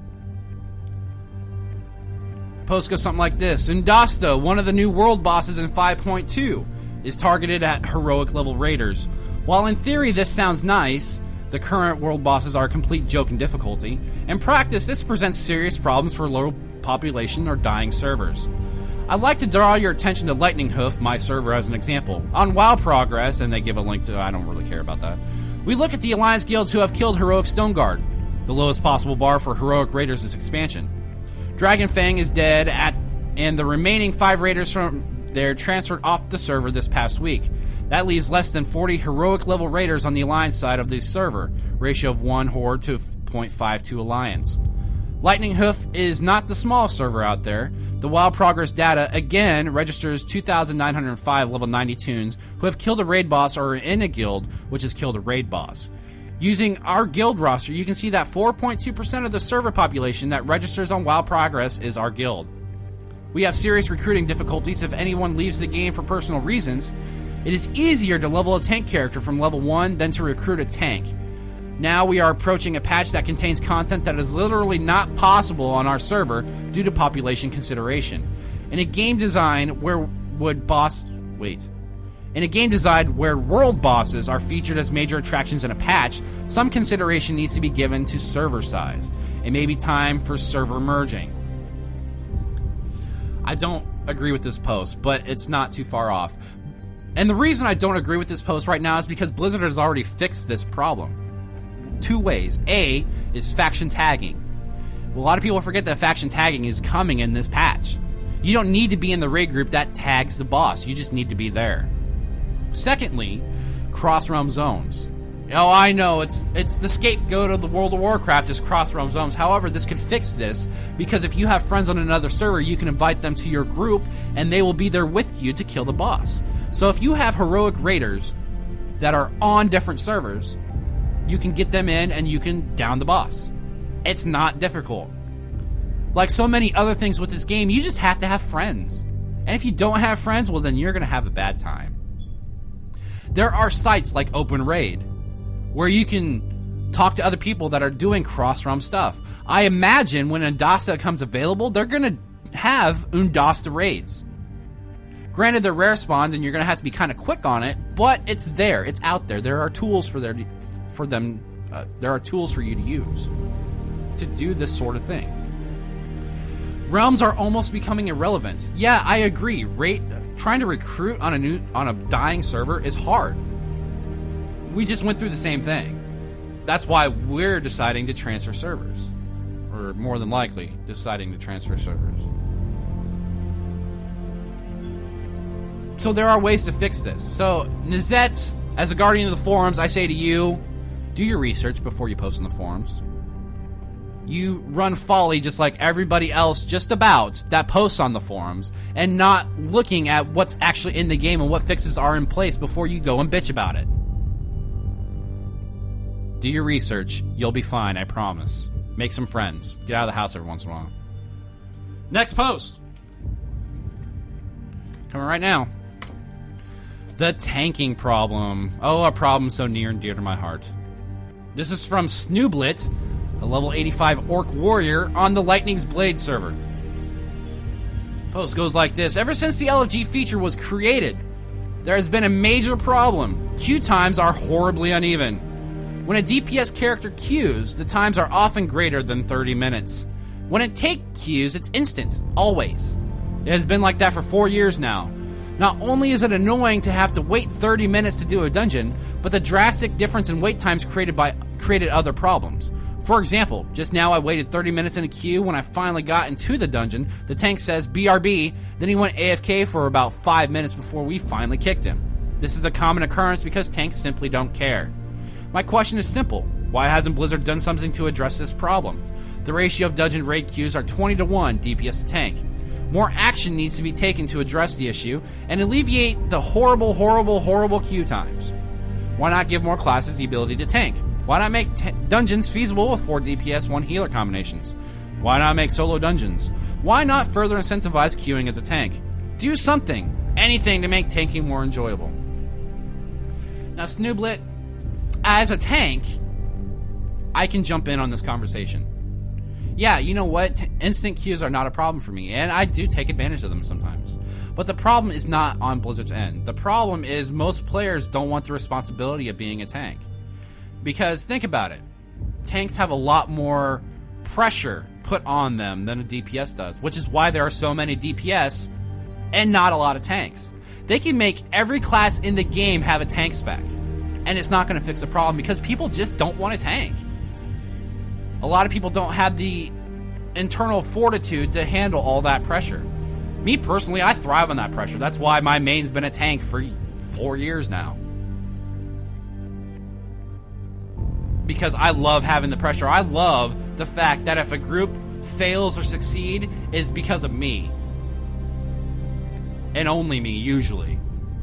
Post goes something like this. Undasta, one of the new world bosses in five point two, is targeted at heroic level raiders. While in theory this sounds nice, the current world bosses are a complete joke in difficulty. In practice, this presents serious problems for low population or dying servers. I'd like to draw your attention to Lightning Hoof, my server, as an example. On WoW Progress, and they give a link to, I don't really care about that, we look at the Alliance guilds who have killed Heroic Stoneguard, the lowest possible bar for heroic raiders this expansion. Dragonfang is dead, at, and the remaining five raiders from there transferred off the server this past week. That leaves less than forty heroic level raiders on the Alliance side of the server, ratio of one horde to zero point five two Alliance. Lightning Hoof is not the smallest server out there. The WoW Progress data, again, registers two thousand nine hundred five level ninety toons who have killed a raid boss or are in a guild which has killed a raid boss. Using our guild roster, you can see that four point two percent of the server population that registers on WoW Progress is our guild. We have serious recruiting difficulties if anyone leaves the game for personal reasons. It is easier to level a tank character from level one than to recruit a tank. Now we are approaching a patch that contains content that is literally not possible on our server due to population consideration. In a game design where would boss... Wait. In a game designed where world bosses are featured as major attractions in a patch, some consideration needs to be given to server size. It may be time for server merging. I don't agree with this post, but it's not too far off. And the reason I don't agree with this post right now is because Blizzard has already fixed this problem. Two ways. A is faction tagging. A lot of people forget that faction tagging is coming in this patch. You don't need to be in the raid group that tags the boss. You just need to be there. Secondly, cross-realm zones. Oh, I know, it's it's the scapegoat of the World of Warcraft is cross-realm zones. However, this could fix this, because if you have friends on another server, you can invite them to your group, and they will be there with you to kill the boss. So if you have heroic raiders that are on different servers, you can get them in and you can down the boss. It's not difficult. Like so many other things with this game, you just have to have friends. And if you don't have friends, well then you're going to have a bad time. There are sites like OpenRaid where you can talk to other people that are doing cross-realm stuff. I imagine when Undasta comes available, they're going to have Undasta raids. Granted, they're rare spawns and you're going to have to be kind of quick on it, but it's there. It's out there. There are tools for, their, for them. Uh, there are tools for you to use to do this sort of thing. Realms are almost becoming irrelevant. Yeah, I agree. Rate, trying to recruit on a new on a dying server is hard. We just went through the same thing. That's why we're deciding to transfer servers. Or more than likely, deciding to transfer servers. So there are ways to fix this. So, Nizette, as a guardian of the forums, I say to you, do your research before you post on the forums. You run folly just like everybody else just about that posts on the forums, and not looking at what's actually in the game and what fixes are in place before you go and bitch about it. Do your research. You'll be fine, I promise. Make some friends. Get out of the house every once in a while. Next post. Coming right now. The tanking problem. Oh, a problem so near and dear to my heart. This is from Snooblit, a level eighty-five Orc Warrior on the Lightning's Blade server. Post goes like this. Ever since the L F G feature was created, there has been a major problem. Queue times are horribly uneven. When a D P S character queues, the times are often greater than thirty minutes. When a tank queues, it's instant, always. It has been like that for four years now. Not only is it annoying to have to wait thirty minutes to do a dungeon, but the drastic difference in wait times created by created other problems. For example, just now I waited thirty minutes in a queue. When I finally got into the dungeon, the tank says B R B, then he went A F K for about five minutes before we finally kicked him. This is a common occurrence because tanks simply don't care. My question is simple. Why hasn't Blizzard done something to address this problem? The ratio of dungeon raid queues are twenty to one D P S to tank. More action needs to be taken to address the issue and alleviate the horrible, horrible, horrible queue times. Why not give more classes the ability to tank? Why not make t- dungeons feasible with four D P S, one healer combinations? Why not make solo dungeons? Why not further incentivize queuing as a tank? Do something, anything to make tanking more enjoyable. Now, Snooblit, as a tank, I can jump in on this conversation. Yeah, you know what? T- instant queues are not a problem for me, and I do take advantage of them sometimes. But the problem is not on Blizzard's end. The problem is most players don't want the responsibility of being a tank. Because think about it. Tanks have a lot more pressure put on them than a D P S does, which is why there are so many D P S and not a lot of tanks. They can make every class in the game have a tank spec, and it's not going to fix the problem because people just don't want to tank. A lot of people don't have the internal fortitude to handle all that pressure. Me personally, I thrive on that pressure. That's why my main's been a tank for four years now. Because I love having the pressure. I love the fact that if a group fails or succeed, is because of me. And only me, usually.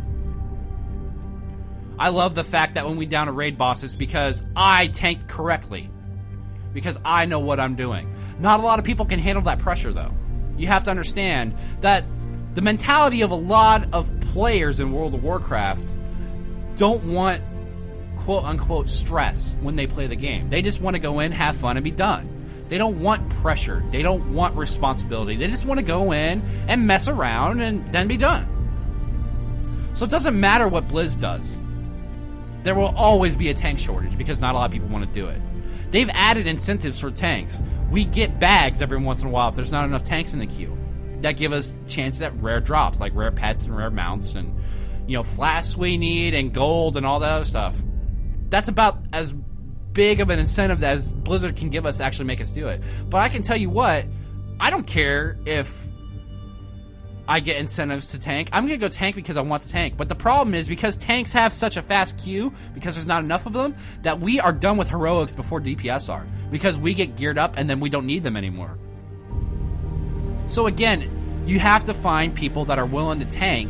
I love the fact that when we down a raid boss, it's because I tanked correctly. Because I know what I'm doing. Not a lot of people can handle that pressure, though. You have to understand that the mentality of a lot of players in World of Warcraft don't want quote-unquote stress when they play the game. They just want to go in, have fun, and be done. They don't want pressure. They don't want responsibility. They just want to go in and mess around and then be done. So it doesn't matter what Blizz does. There will always be a tank shortage because not a lot of people want to do it. They've added incentives for tanks. We get bags every once in a while if there's not enough tanks in the queue. That give us chances at rare drops, like rare pets and rare mounts and, you know, flasks we need and gold and all that other stuff. That's about as big of an incentive as Blizzard can give us to actually make us do it. But I can tell you what, I don't care if I get incentives to tank. I'm going to go tank because I want to tank. But the problem is, because tanks have such a fast queue, because there's not enough of them, that we are done with heroics before D P S are. Because we get geared up and then we don't need them anymore. So again, you have to find people that are willing to tank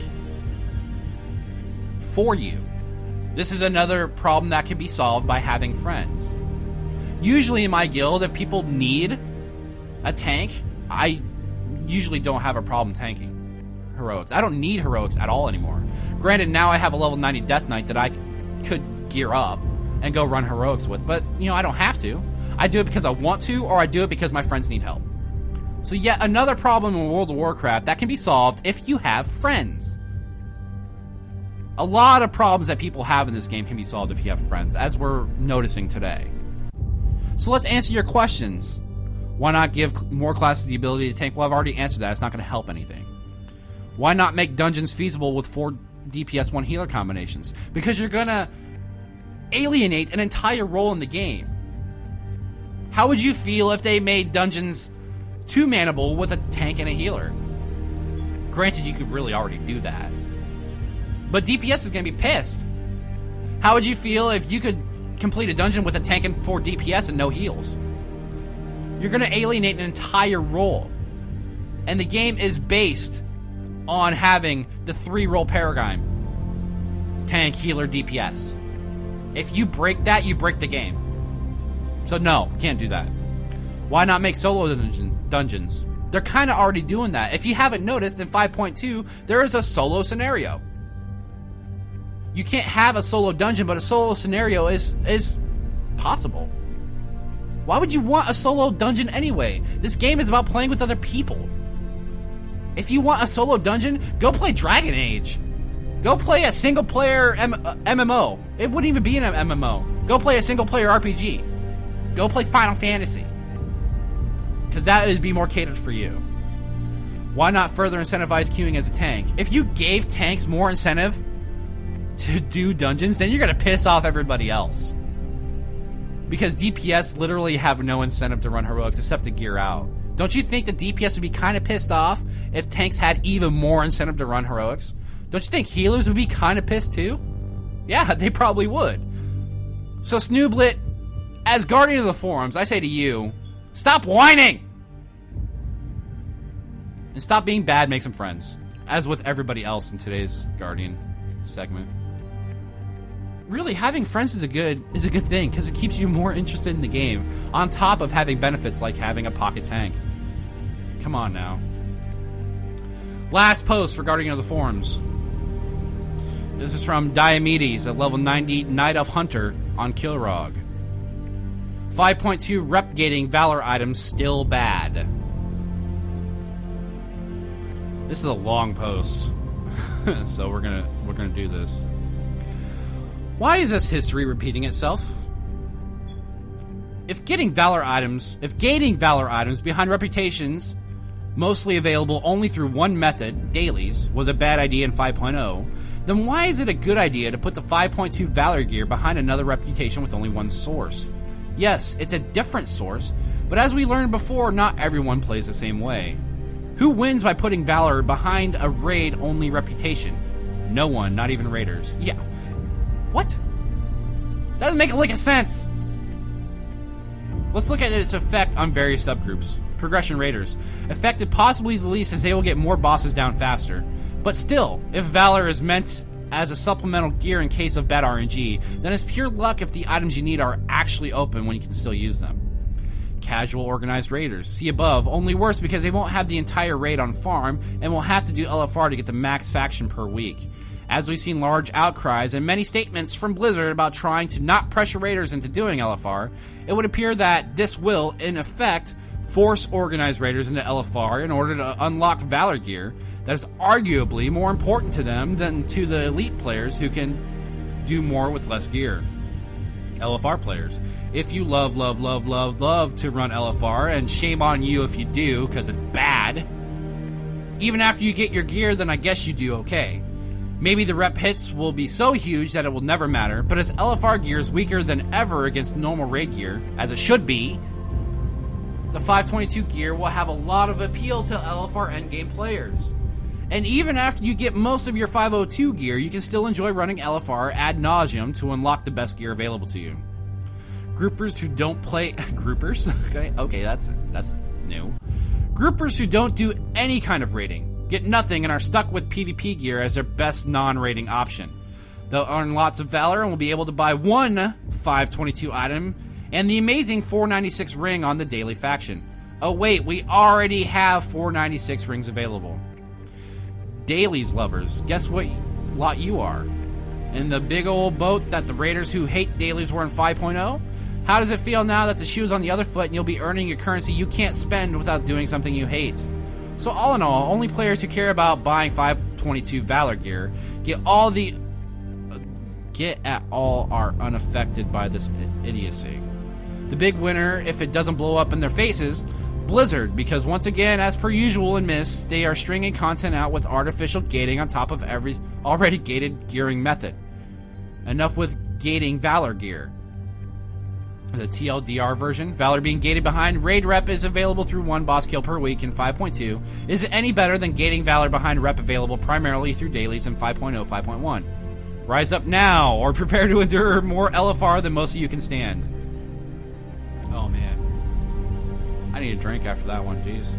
for you. This is another problem that can be solved by having friends. Usually in my guild, if people need a tank, I usually don't have a problem tanking heroics. I don't need heroics at all anymore. Granted, now I have a level ninety Death Knight that I could gear up and go run heroics with, but, you know, I don't have to. I do it because I want to, or I do it because my friends need help. So yet another problem in World of Warcraft that can be solved if you have friends. A lot of problems that people have in this game can be solved if you have friends, as we're noticing today. So let's answer your questions. Why not give more classes the ability to tank? Well, I've already answered that. It's not going to help anything. Why not make dungeons feasible with four D P S, one healer combinations? Because you're going to alienate an entire role in the game. How would you feel if they made dungeons two manable with a tank and a healer? Granted, you could really already do that. But D P S is going to be pissed. How would you feel if you could complete a dungeon with a tank and four D P S and no heals? You're going to alienate an entire role. And the game is based on having the three role paradigm. Tank, healer, D P S. If you break that, you break the game. So no, can't do that. Why not make solo dungeon, dungeons? They're kind of already doing that. If you haven't noticed, in five point two, there is a solo scenario. You can't have a solo dungeon, but a solo scenario is is possible. Why would you want a solo dungeon anyway? This game is about playing with other people. If you want a solo dungeon, go play Dragon Age. Go play a single-player M- uh, M M O. It wouldn't even be an M M O. Go play a single-player R P G. Go play Final Fantasy. Because that would be more catered for you. Why not further incentivize queuing as a tank? If you gave tanks more incentive to do dungeons, then you're going to piss off everybody else. Because D P S literally have no incentive to run heroics except to gear out. Don't you think the D P S would be kind of pissed off if tanks had even more incentive to run heroics? Don't you think healers would be kind of pissed too? Yeah, they probably would. So Snooblet, as Guardian of the Forums, I say to you, stop whining! And stop being bad, make some friends. As with everybody else in today's Guardian segment. Really, having friends is a good is a good thing because it keeps you more interested in the game, on top of having benefits like having a pocket tank. Come on now. Last post for Guardian of the Forums. This is from Diomedes at level ninety Night Elf Hunter on Kilrog. five point two rep gating Valor items still bad. This is a long post, so we're gonna we're gonna do this. Why is this history repeating itself? If getting Valor items, if gating Valor items behind reputations, mostly available only through one method, dailies, was a bad idea in five point oh, then why is it a good idea to put the five point two Valor gear behind another reputation with only one source? Yes, it's a different source, but as we learned before, not everyone plays the same way. Who wins by putting Valor behind a raid-only reputation? No one, not even raiders. Yeah. What? That doesn't make a lick of sense. Let's look at its effect on various subgroups. Progression raiders. Affected possibly the least as they will get more bosses down faster. But still, if Valor is meant as a supplemental gear in case of bad R N G, then it's pure luck if the items you need are actually open when you can still use them. Casual organized raiders. See above, only worse because they won't have the entire raid on farm and will have to do L F R to get the max faction per week. As we've seen large outcries and many statements from Blizzard about trying to not pressure raiders into doing L F R, it would appear that this will, in effect, force organized raiders into L F R in order to unlock Valor gear. that is arguably more important to them than to the elite players who can do more with less gear. L F R players. If you love, love, love, love, love to run L F R, and shame on you if you do, because it's bad, even after you get your gear, then I guess you do okay. Maybe the rep hits will be so huge that it will never matter, but as L F R gear is weaker than ever against normal raid gear, as it should be, the five twenty-two gear will have a lot of appeal to L F R endgame players. And even after you get most of your five oh two gear, you can still enjoy running L F R ad nauseum to unlock the best gear available to you. Groupers who don't play... Groupers? Okay, okay, that's that's new. Groupers who don't do any kind of raiding, get nothing, and are stuck with PvP gear as their best non-raiding option. They'll earn lots of Valor and will be able to buy one five twenty-two item and the amazing four ninety-six ring on the daily faction. Oh wait, we already have four ninety-six rings available. Dailies lovers, guess what lot you are? In the big old boat that the raiders who hate dailies were in five point oh? How does it feel now that the shoe is on the other foot and you'll be earning your currency you can't spend without doing something you hate? So all in all, only players who care about buying five twenty-two Valor gear get all the uh, get at all are unaffected by this idiocy. The big winner, if it doesn't blow up in their faces, Blizzard, because once again, as per usual in Myst, they are stringing content out with artificial gating on top of every already gated gearing method. Enough with gating Valor gear. The T L D R version, Valor being gated behind raid rep, is available through one boss kill per week in five point two. Is it any better than gating Valor behind rep available primarily through dailies in five point oh, five point one? Rise up now, or prepare to endure more L F R than most of you can stand. Oh man. I need a drink after that one, jeez.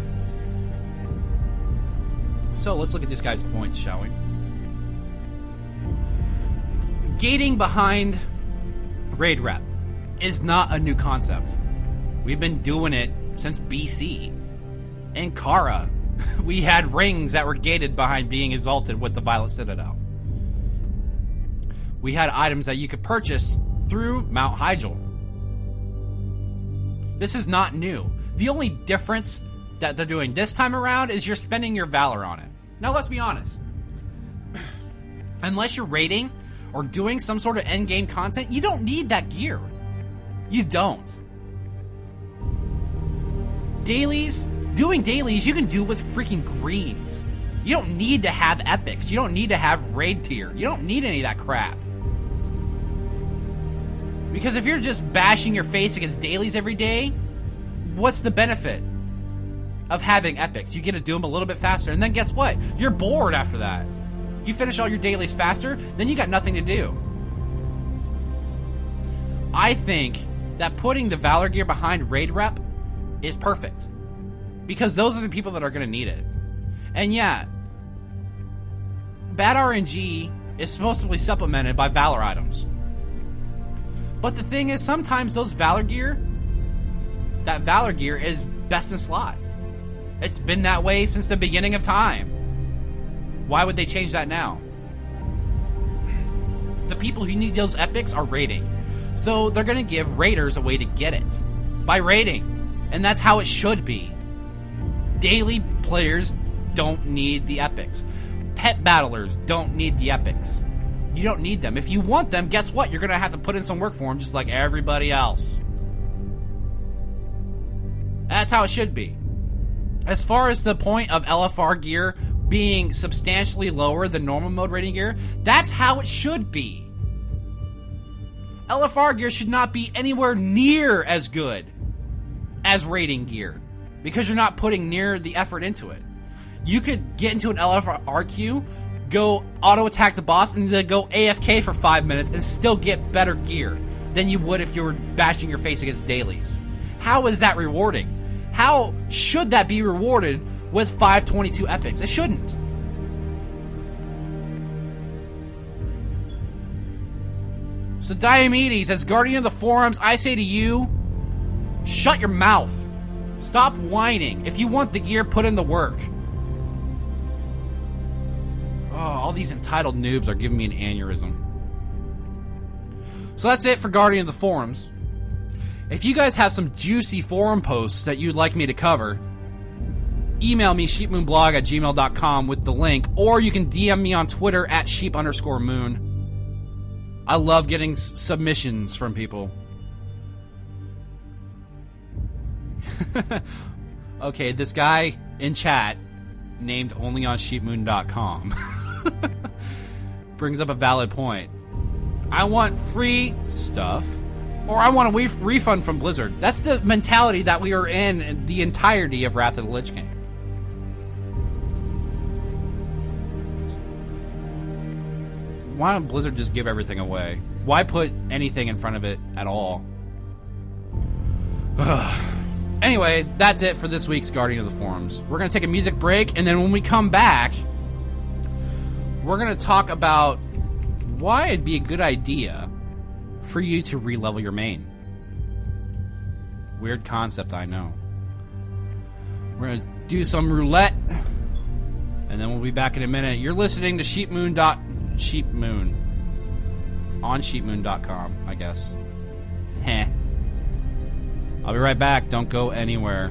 So let's look at this guy's points, shall we? Gating behind raid rep is not a new concept. We've been doing it since B C. In Kara, we had rings that were gated behind being exalted with the Violet Citadel. We had items that you could purchase through Mount Hyjal. This is not new. The only difference that they're doing this time around is you're spending your Valor on it. Now let's be honest. Unless you're raiding or doing some sort of endgame content, you don't need that gear. You don't. Dailies, doing dailies, you can do with freaking greens. You don't need to have epics. You don't need to have raid tier. You don't need any of that crap. Because if you're just bashing your face against dailies every day, what's the benefit of having epics? You get to do them a little bit faster, and then guess what? You're bored after that. You finish all your dailies faster, then you got nothing to do. I think that putting the Valor gear behind raid rep is perfect. Because those are the people that are going to need it. And yeah, bad R N G is supposed to be supplemented by Valor items. But the thing is, sometimes those Valor gear, that Valor gear is best in slot. It's been that way since the beginning of time. Why would they change that now? The people who need those epics are raiding. So they're going to give raiders a way to get it. By raiding. And that's how it should be. Daily players don't need the epics. Pet battlers don't need the epics. You don't need them. If you want them, guess what? You're going to have to put in some work for them just like everybody else. That's how it should be. As far as the point of L F R gear being substantially lower than normal mode rating gear, that's how it should be. L F R gear should not be anywhere near as good as rating gear because you're not putting near the effort into it. You could get into an L F R queue, go auto attack the boss, and then go A F K for five minutes and still get better gear than you would if you were bashing your face against dailies. How is that rewarding? How should that be rewarded with five twenty-two epics? It shouldn't. So Diomedes, as guardian of the forums, I say to you, shut your mouth. Stop whining. If you want the gear, put in the work. Oh, all these entitled noobs are giving me an aneurysm. So that's it for Guardian of the Forums. If you guys have some juicy forum posts that you'd like me to cover, email me, sheepmoonblog at gmail dot com with the link, or you can D M me on Twitter at sheep underscore moon. I love getting s- submissions from people. Okay, this guy in chat, named only on sheep moon dot com, brings up a valid point. I want free stuff, or I want a re- refund from Blizzard. That's the mentality that we are in the entirety of Wrath of the Lich King. Why don't Blizzard just give everything away? Why put anything in front of it at all? Anyway, that's it for this week's Guardian of the Forums. We're going to take a music break, and then when we come back, we're going to talk about why it'd be a good idea for you to re-level your main. Weird concept, I know. We're going to do some roulette, and then we'll be back in a minute. You're listening to Sheep Moon. Dot, Sheep Moon. On sheep moon dot com, I guess. Heh. I'll be right back. Don't go anywhere.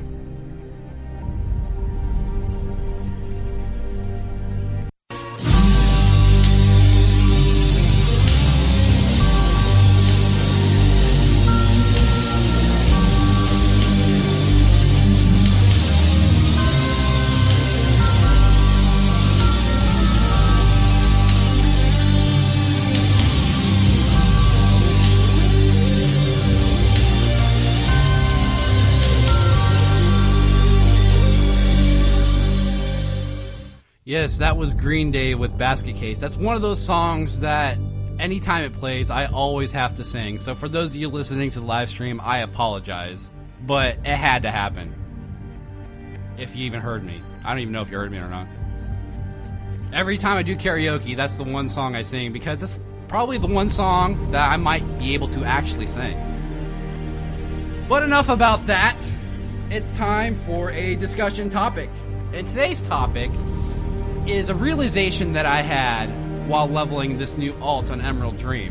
Yes, that was Green Day with Basket Case. That's one of those songs that anytime it plays, I always have to sing. So for those of you listening to the live stream, I apologize. But it had to happen. If you even heard me. I don't even know if you heard me or not. Every time I do karaoke, that's the one song I sing, because it's probably the one song that I might be able to actually sing. But enough about that. It's time for a discussion topic. And today's topic is a realization that I had while leveling this new alt on Emerald Dream.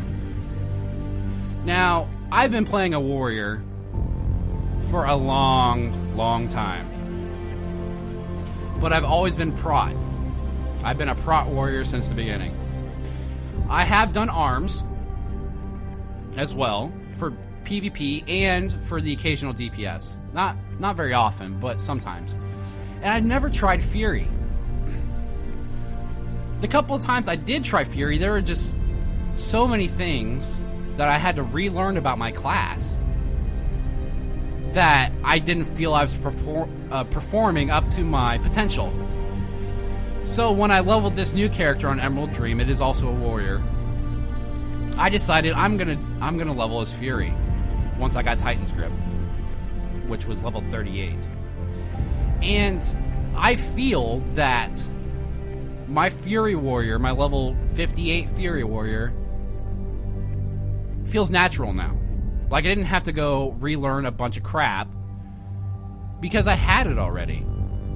Now, I've been playing a warrior for a long, long time. But I've always been prot. I've been a prot warrior since the beginning. I have done arms as well for PvP and for the occasional D P S. Not not very often, but sometimes. And I never tried Fury. The couple of times I did try Fury, there were just so many things that I had to relearn about my class that I didn't feel I was perform, uh, performing up to my potential. So when I leveled this new character on Emerald Dream, it is also a warrior, I decided I'm gonna I'm gonna level as Fury once I got Titan's Grip, which was level thirty-eight. And I feel that my Fury Warrior, my level fifty-eight Fury Warrior, feels natural now. Like I didn't have to go relearn a bunch of crap because I had it already.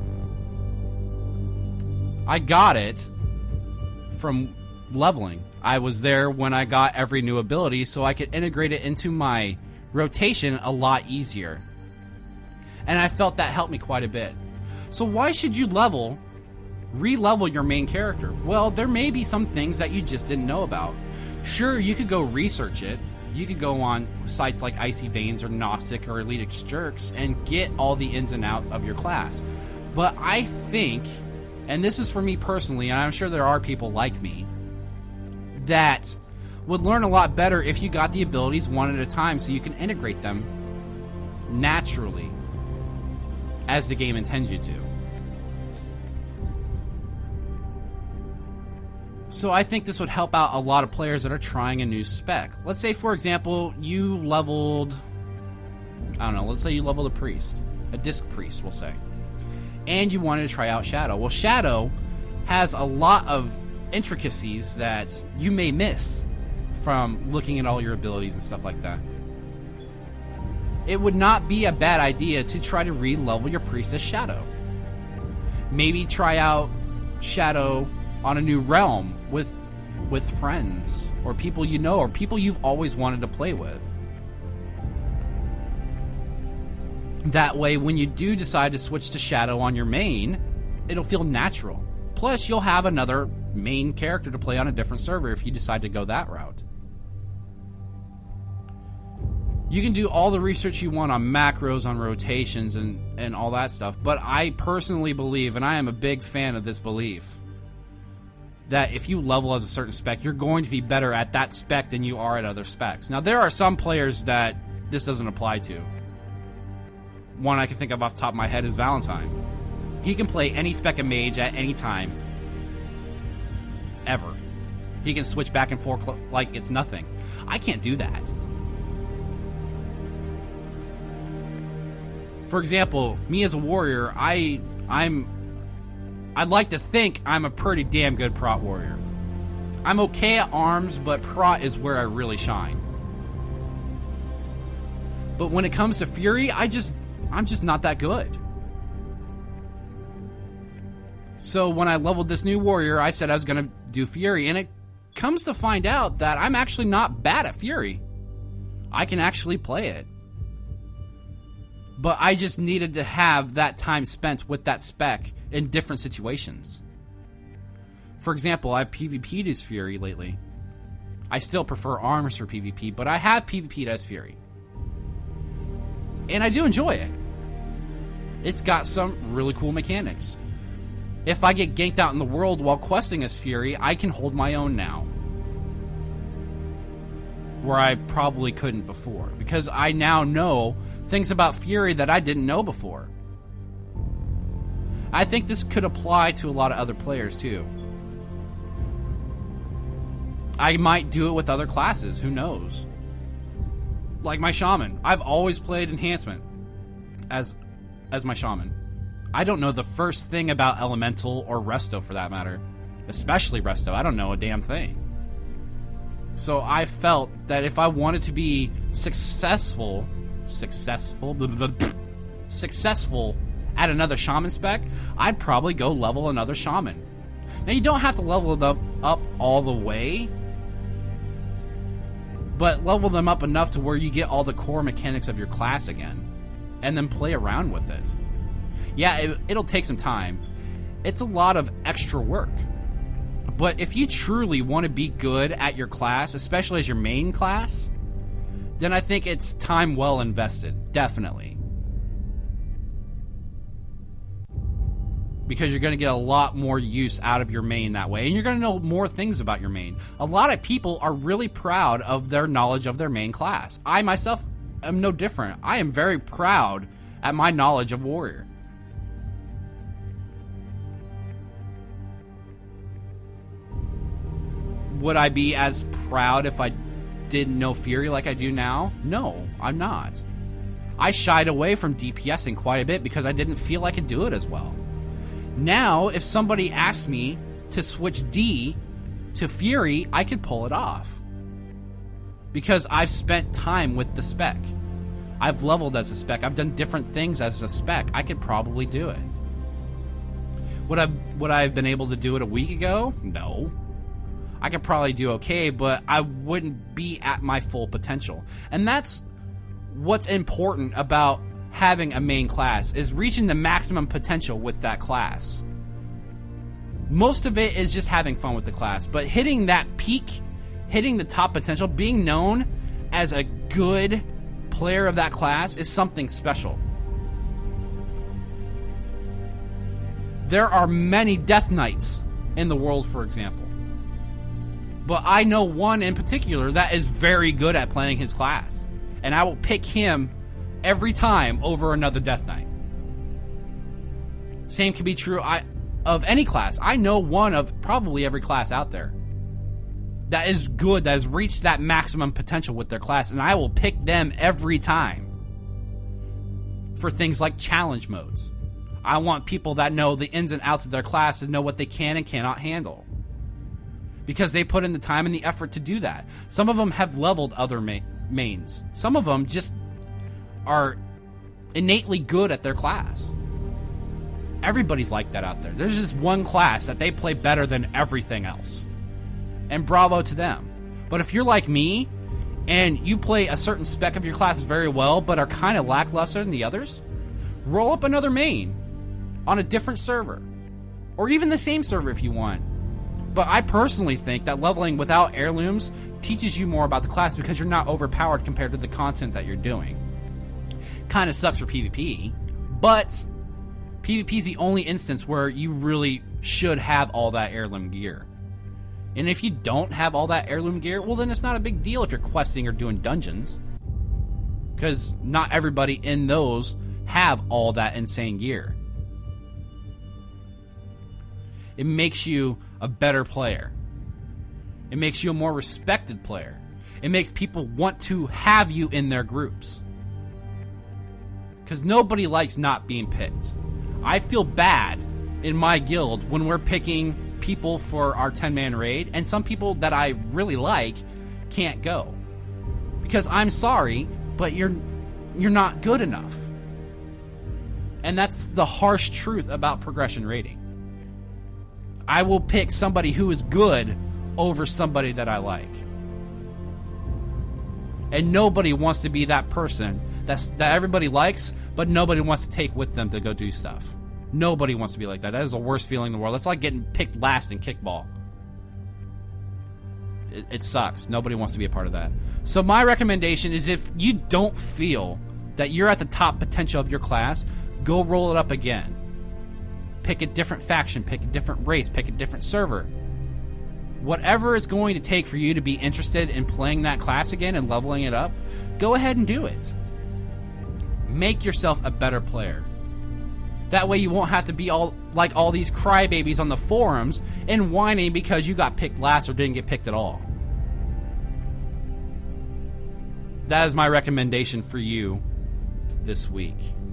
I got it from leveling. I was there when I got every new ability, so I could integrate it into my rotation a lot easier. And I felt that helped me quite a bit. So why should you level, re-level your main character? Well, there may be some things that you just didn't know about. Sure, you could go research it. You could go on sites like Icy Veins or Gnostic or Elite Jerks and get all the ins and outs of your class. But I think, and this is for me personally, and I'm sure there are people like me, that would learn a lot better if you got the abilities one at a time so you can integrate them naturally as the game intends you to. So I think this would help out a lot of players that are trying a new spec. Let's say, for example, you leveled, I don't know, let's say you leveled a priest, a disc priest, we'll say, and you wanted to try out Shadow. Well, Shadow has a lot of intricacies that you may miss from looking at all your abilities and stuff like that. It would not be a bad idea to try to re-level your priest as Shadow. Maybe try out Shadow on a new realm with with friends or people you know or people you've always wanted to play with. That way, when you do decide to switch to Shadow on your main, it'll feel natural. Plus, you'll have another main character to play on a different server if you decide to go that route. You can do all the research you want on macros, on rotations, and, and all that stuff, but I personally believe, and I am a big fan of this belief, that if you level as a certain spec, you're going to be better at that spec than you are at other specs. Now, there are some players that this doesn't apply to. One I can think of off the top of my head is Valentine. He can play any spec of mage at any time. Ever. He can switch back and forth like it's nothing. I can't do that. For example, me as a warrior, I, I'm... I'd like to think I'm a pretty damn good prot warrior. I'm okay at arms, but prot is where I really shine. But when it comes to Fury, I just... I'm just not that good. So when I leveled this new warrior, I said I was going to do Fury, and it comes to find out that I'm actually not bad at Fury. I can actually play it. But I just needed to have that time spent with that spec in different situations. For example, I've PvP'd as Fury lately. I still prefer arms for PvP, but I have PvP'd as Fury. And I do enjoy it. It's got some really cool mechanics. If I get ganked out in the world while questing as Fury, I can hold my own now. Where I probably couldn't before. Because I now know things about Fury that I didn't know before. I think this could apply to a lot of other players too. I might do it with other classes, who knows? Like my Shaman. I've always played Enhancement as as my Shaman. I don't know the first thing about Elemental or Resto for that matter. Especially Resto. I don't know a damn thing. So I felt that if I wanted to be successful, successful, blah, blah, blah, successful at another Shaman spec, I'd probably go level another Shaman. Now you don't have to level them up all the way, but level them up enough to where you get all the core mechanics of your class again, and then play around with it. Yeah, it, it'll take some time. It's a lot of extra work. But if you truly want to be good at your class, especially as your main class, then I think it's time well invested, definitely. Because you're going to get a lot more use out of your main that way, and you're going to know more things about your main. A lot of people are really proud of their knowledge of their main class. I myself am no different. I am very proud at my knowledge of Warrior. Would I be as proud if I didn't know Fury like I do now? No, I'm not. I shied away from DPSing quite a bit because I didn't feel I could do it as well. Now, if somebody asked me to switch D to Fury, I could pull it off. Because I've spent time with the spec. I've leveled as a spec. I've done different things as a spec. I could probably do it. Would I, would I have been able to do it a week ago? No. I could probably do okay, but I wouldn't be at my full potential. And that's what's important about having a main class, is reaching the maximum potential with that class. Most of it is just having fun with the class, but hitting that peak, hitting the top potential, being known as a good player of that class is something special. There are many Death Knights in the world, for example. But I know one in particular that is very good at playing his class. And I will pick him every time over another Death Knight. Same can be true I, of any class. I know one of probably every class out there that is good, that has reached that maximum potential with their class, and I will pick them every time for things like challenge modes. I want people that know the ins and outs of their class to know what they can and cannot handle, because they put in the time and the effort to do that. Some of them have leveled other ma- mains. Some of them just are innately good at their class. Everybody's like that out there. There's just one class that they play better than everything else. And bravo to them. But if you're like me, and you play a certain spec of your class very well, but are kind of lackluster than the others, roll up another main on a different server. Or even the same server if you want. But I personally think that leveling without heirlooms teaches you more about the class because you're not overpowered compared to the content that you're doing. Kind of sucks for PvP, but PvP is the only instance where you really should have all that heirloom gear. And if you don't have all that heirloom gear, well then it's not a big deal if you're questing or doing dungeons. Because not everybody in those have all that insane gear. It makes you a better player. It makes you a more respected player. It makes people want to have you in their groups. Because nobody likes not being picked. I feel bad in my guild when we're picking people for our ten-man raid, and some people that I really like can't go. Because I'm sorry, but you're you're not good enough. And that's the harsh truth about progression rating. I will pick somebody who is good over somebody that I like. And nobody wants to be that person that's, that everybody likes, but nobody wants to take with them to go do stuff. Nobody wants to be like that. That is the worst feeling in the world. That's like getting picked last in kickball. It, it sucks. Nobody wants to be a part of that. So my recommendation is if you don't feel that you're at the top potential of your class, go roll it up again. Pick a different faction, pick a different race, pick a different server. Whatever it's going to take for you to be interested in playing that class again and leveling it up, go ahead and do it. Make yourself a better player. That way you won't have to be all like all these crybabies on the forums and whining because you got picked last or didn't get picked at all. That is my recommendation for you this week.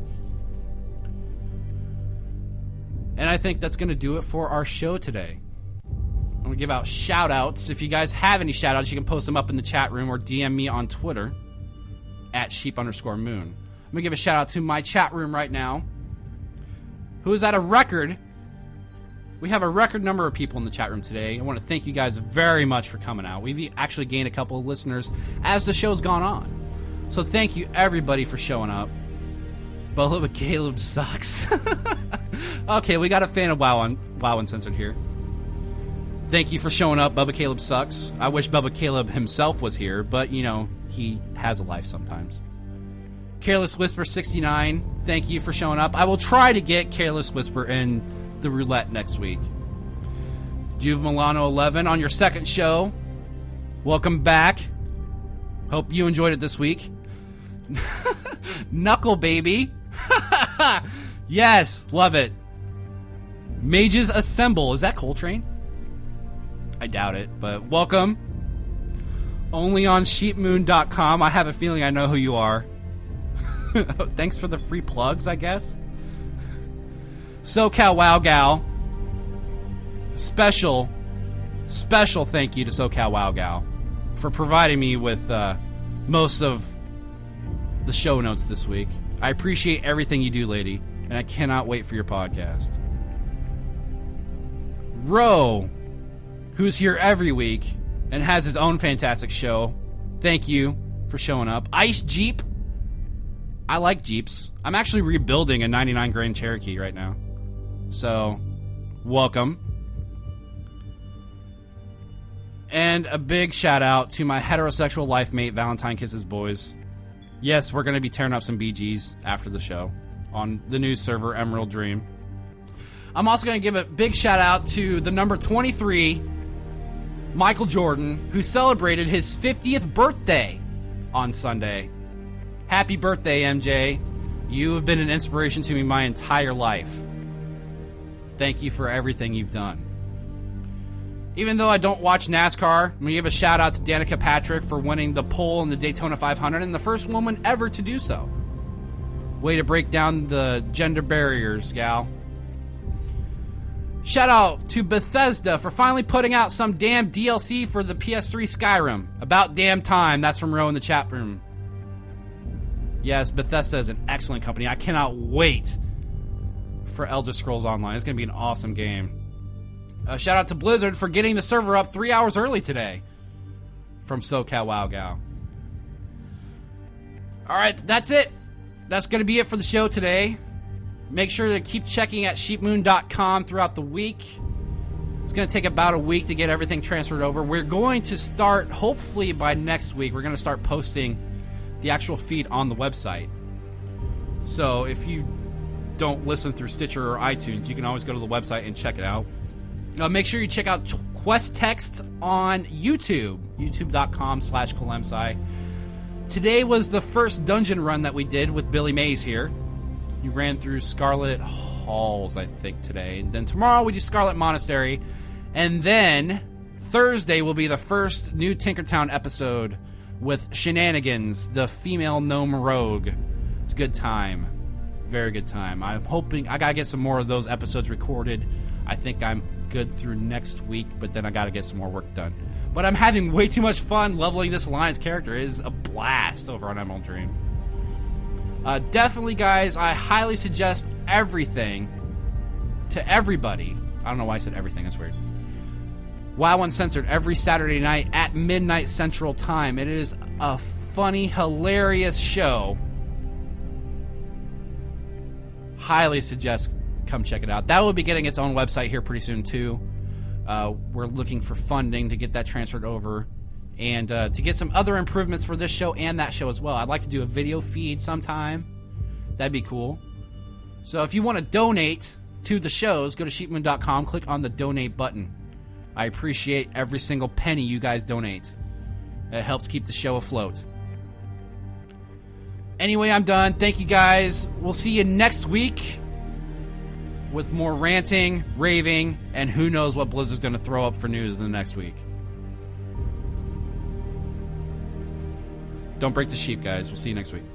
And I think that's going to do it for our show today. I'm going to give out shout-outs. If you guys have any shout-outs, you can post them up in the chat room or D M me on Twitter at sheep underscore moon. I'm going to give a shout-out to my chat room right now, who is at a record. We have a record number of people in the chat room today. I want to thank you guys very much for coming out. We've actually gained a couple of listeners as the show's gone on. So thank you, everybody, for showing up. Bubba Caleb sucks. Okay, we got a fan of WoW, un- WoW Uncensored here. Thank you for showing up, Bubba Caleb sucks. I wish Bubba Caleb himself was here, but, you know, he has a life sometimes. Careless Whisper sixty-nine, thank you for showing up. I will try to get Careless Whisper in the roulette next week. Juve Milano eleven on your second show. Welcome back. Hope you enjoyed it this week. Knuckle Baby. Yes, love it. Mages Assemble. Is that Coltrane? I doubt it, but welcome. Only on sheep moon dot com. I have a feeling I know who you are. Thanks for the free plugs, I guess. SoCal Wow Gal. Special, special thank you to SoCal Wow Gal for providing me with uh, most of the show notes this week. I appreciate everything you do, lady, and I cannot wait for your podcast. Ro, who's here every week and has his own fantastic show. Thank you for showing up. Ice Jeep. I like Jeeps. I'm actually rebuilding a ninety-nine Grand Cherokee right now. So, welcome. And a big shout out to my heterosexual life mate, Valentine Kisses Boys. Yes, we're going to be tearing up some B Gs after the show on the new server, Emerald Dream. I'm also going to give a big shout out to the number twenty-three, Michael Jordan, who celebrated his fiftieth birthday on Sunday. Happy birthday, M J. You have been an inspiration to me my entire life. Thank you for everything you've done. Even though I don't watch NASCAR, I'm going to give a shout out to Danica Patrick for winning the pole in the Daytona five hundred and the first woman ever to do so. Way to break down the gender barriers, gal. Shout out to Bethesda for finally putting out some damn D L C for the P S three Skyrim. About damn time. That's from Ro in the chat room. Yes, Bethesda is an excellent company. I cannot wait for Elder Scrolls Online. It's going to be an awesome game. Uh, shout out to Blizzard for getting the server up three hours early today from SoCal Wow Gal. All right, that's it. That's going to be it for the show today. Make sure to keep checking at sheep moon dot com throughout the week. It's going to take about a week to get everything transferred over. We're going to start, hopefully by next week, we're going to start posting the actual feed on the website. So if you don't listen through Stitcher or iTunes, you can always go to the website and check it out. Uh, make sure you check out Quest Text on YouTube, youtube.com slash Kalemsai. Today was the first dungeon run that we did with Billy Mays here. He ran through Scarlet Halls, I think, today. And then tomorrow we do Scarlet Monastery. And then Thursday will be the first new Tinkertown episode with Shenanigans, the female gnome rogue. It's a good time. Very good time. I'm hoping I gotta get some more of those episodes recorded. I think I'm good through next week, but then I gotta get some more work done. But I'm having way too much fun leveling this Alliance character. It is a blast over on Emerald Dream. Uh, definitely, guys, I highly suggest everything to everybody. I don't know why I said everything. That's weird. WoW Uncensored every Saturday night at midnight Central Time. It is a funny, hilarious show. Highly suggest come check it out. That will be getting its own website here pretty soon, too. Uh, we're looking for funding to get that transferred over and uh, to get some other improvements for this show and that show as well. I'd like to do a video feed sometime. That'd be cool. So if you want to donate to the shows, go to sheep moon dot com, click on the donate button. I appreciate every single penny you guys donate. It helps keep the show afloat. Anyway, I'm done. Thank you, guys. We'll see you next week with more ranting, raving, and who knows what Blizzard's going to throw up for news in the next week. Don't break the sheep, guys. We'll see you next week.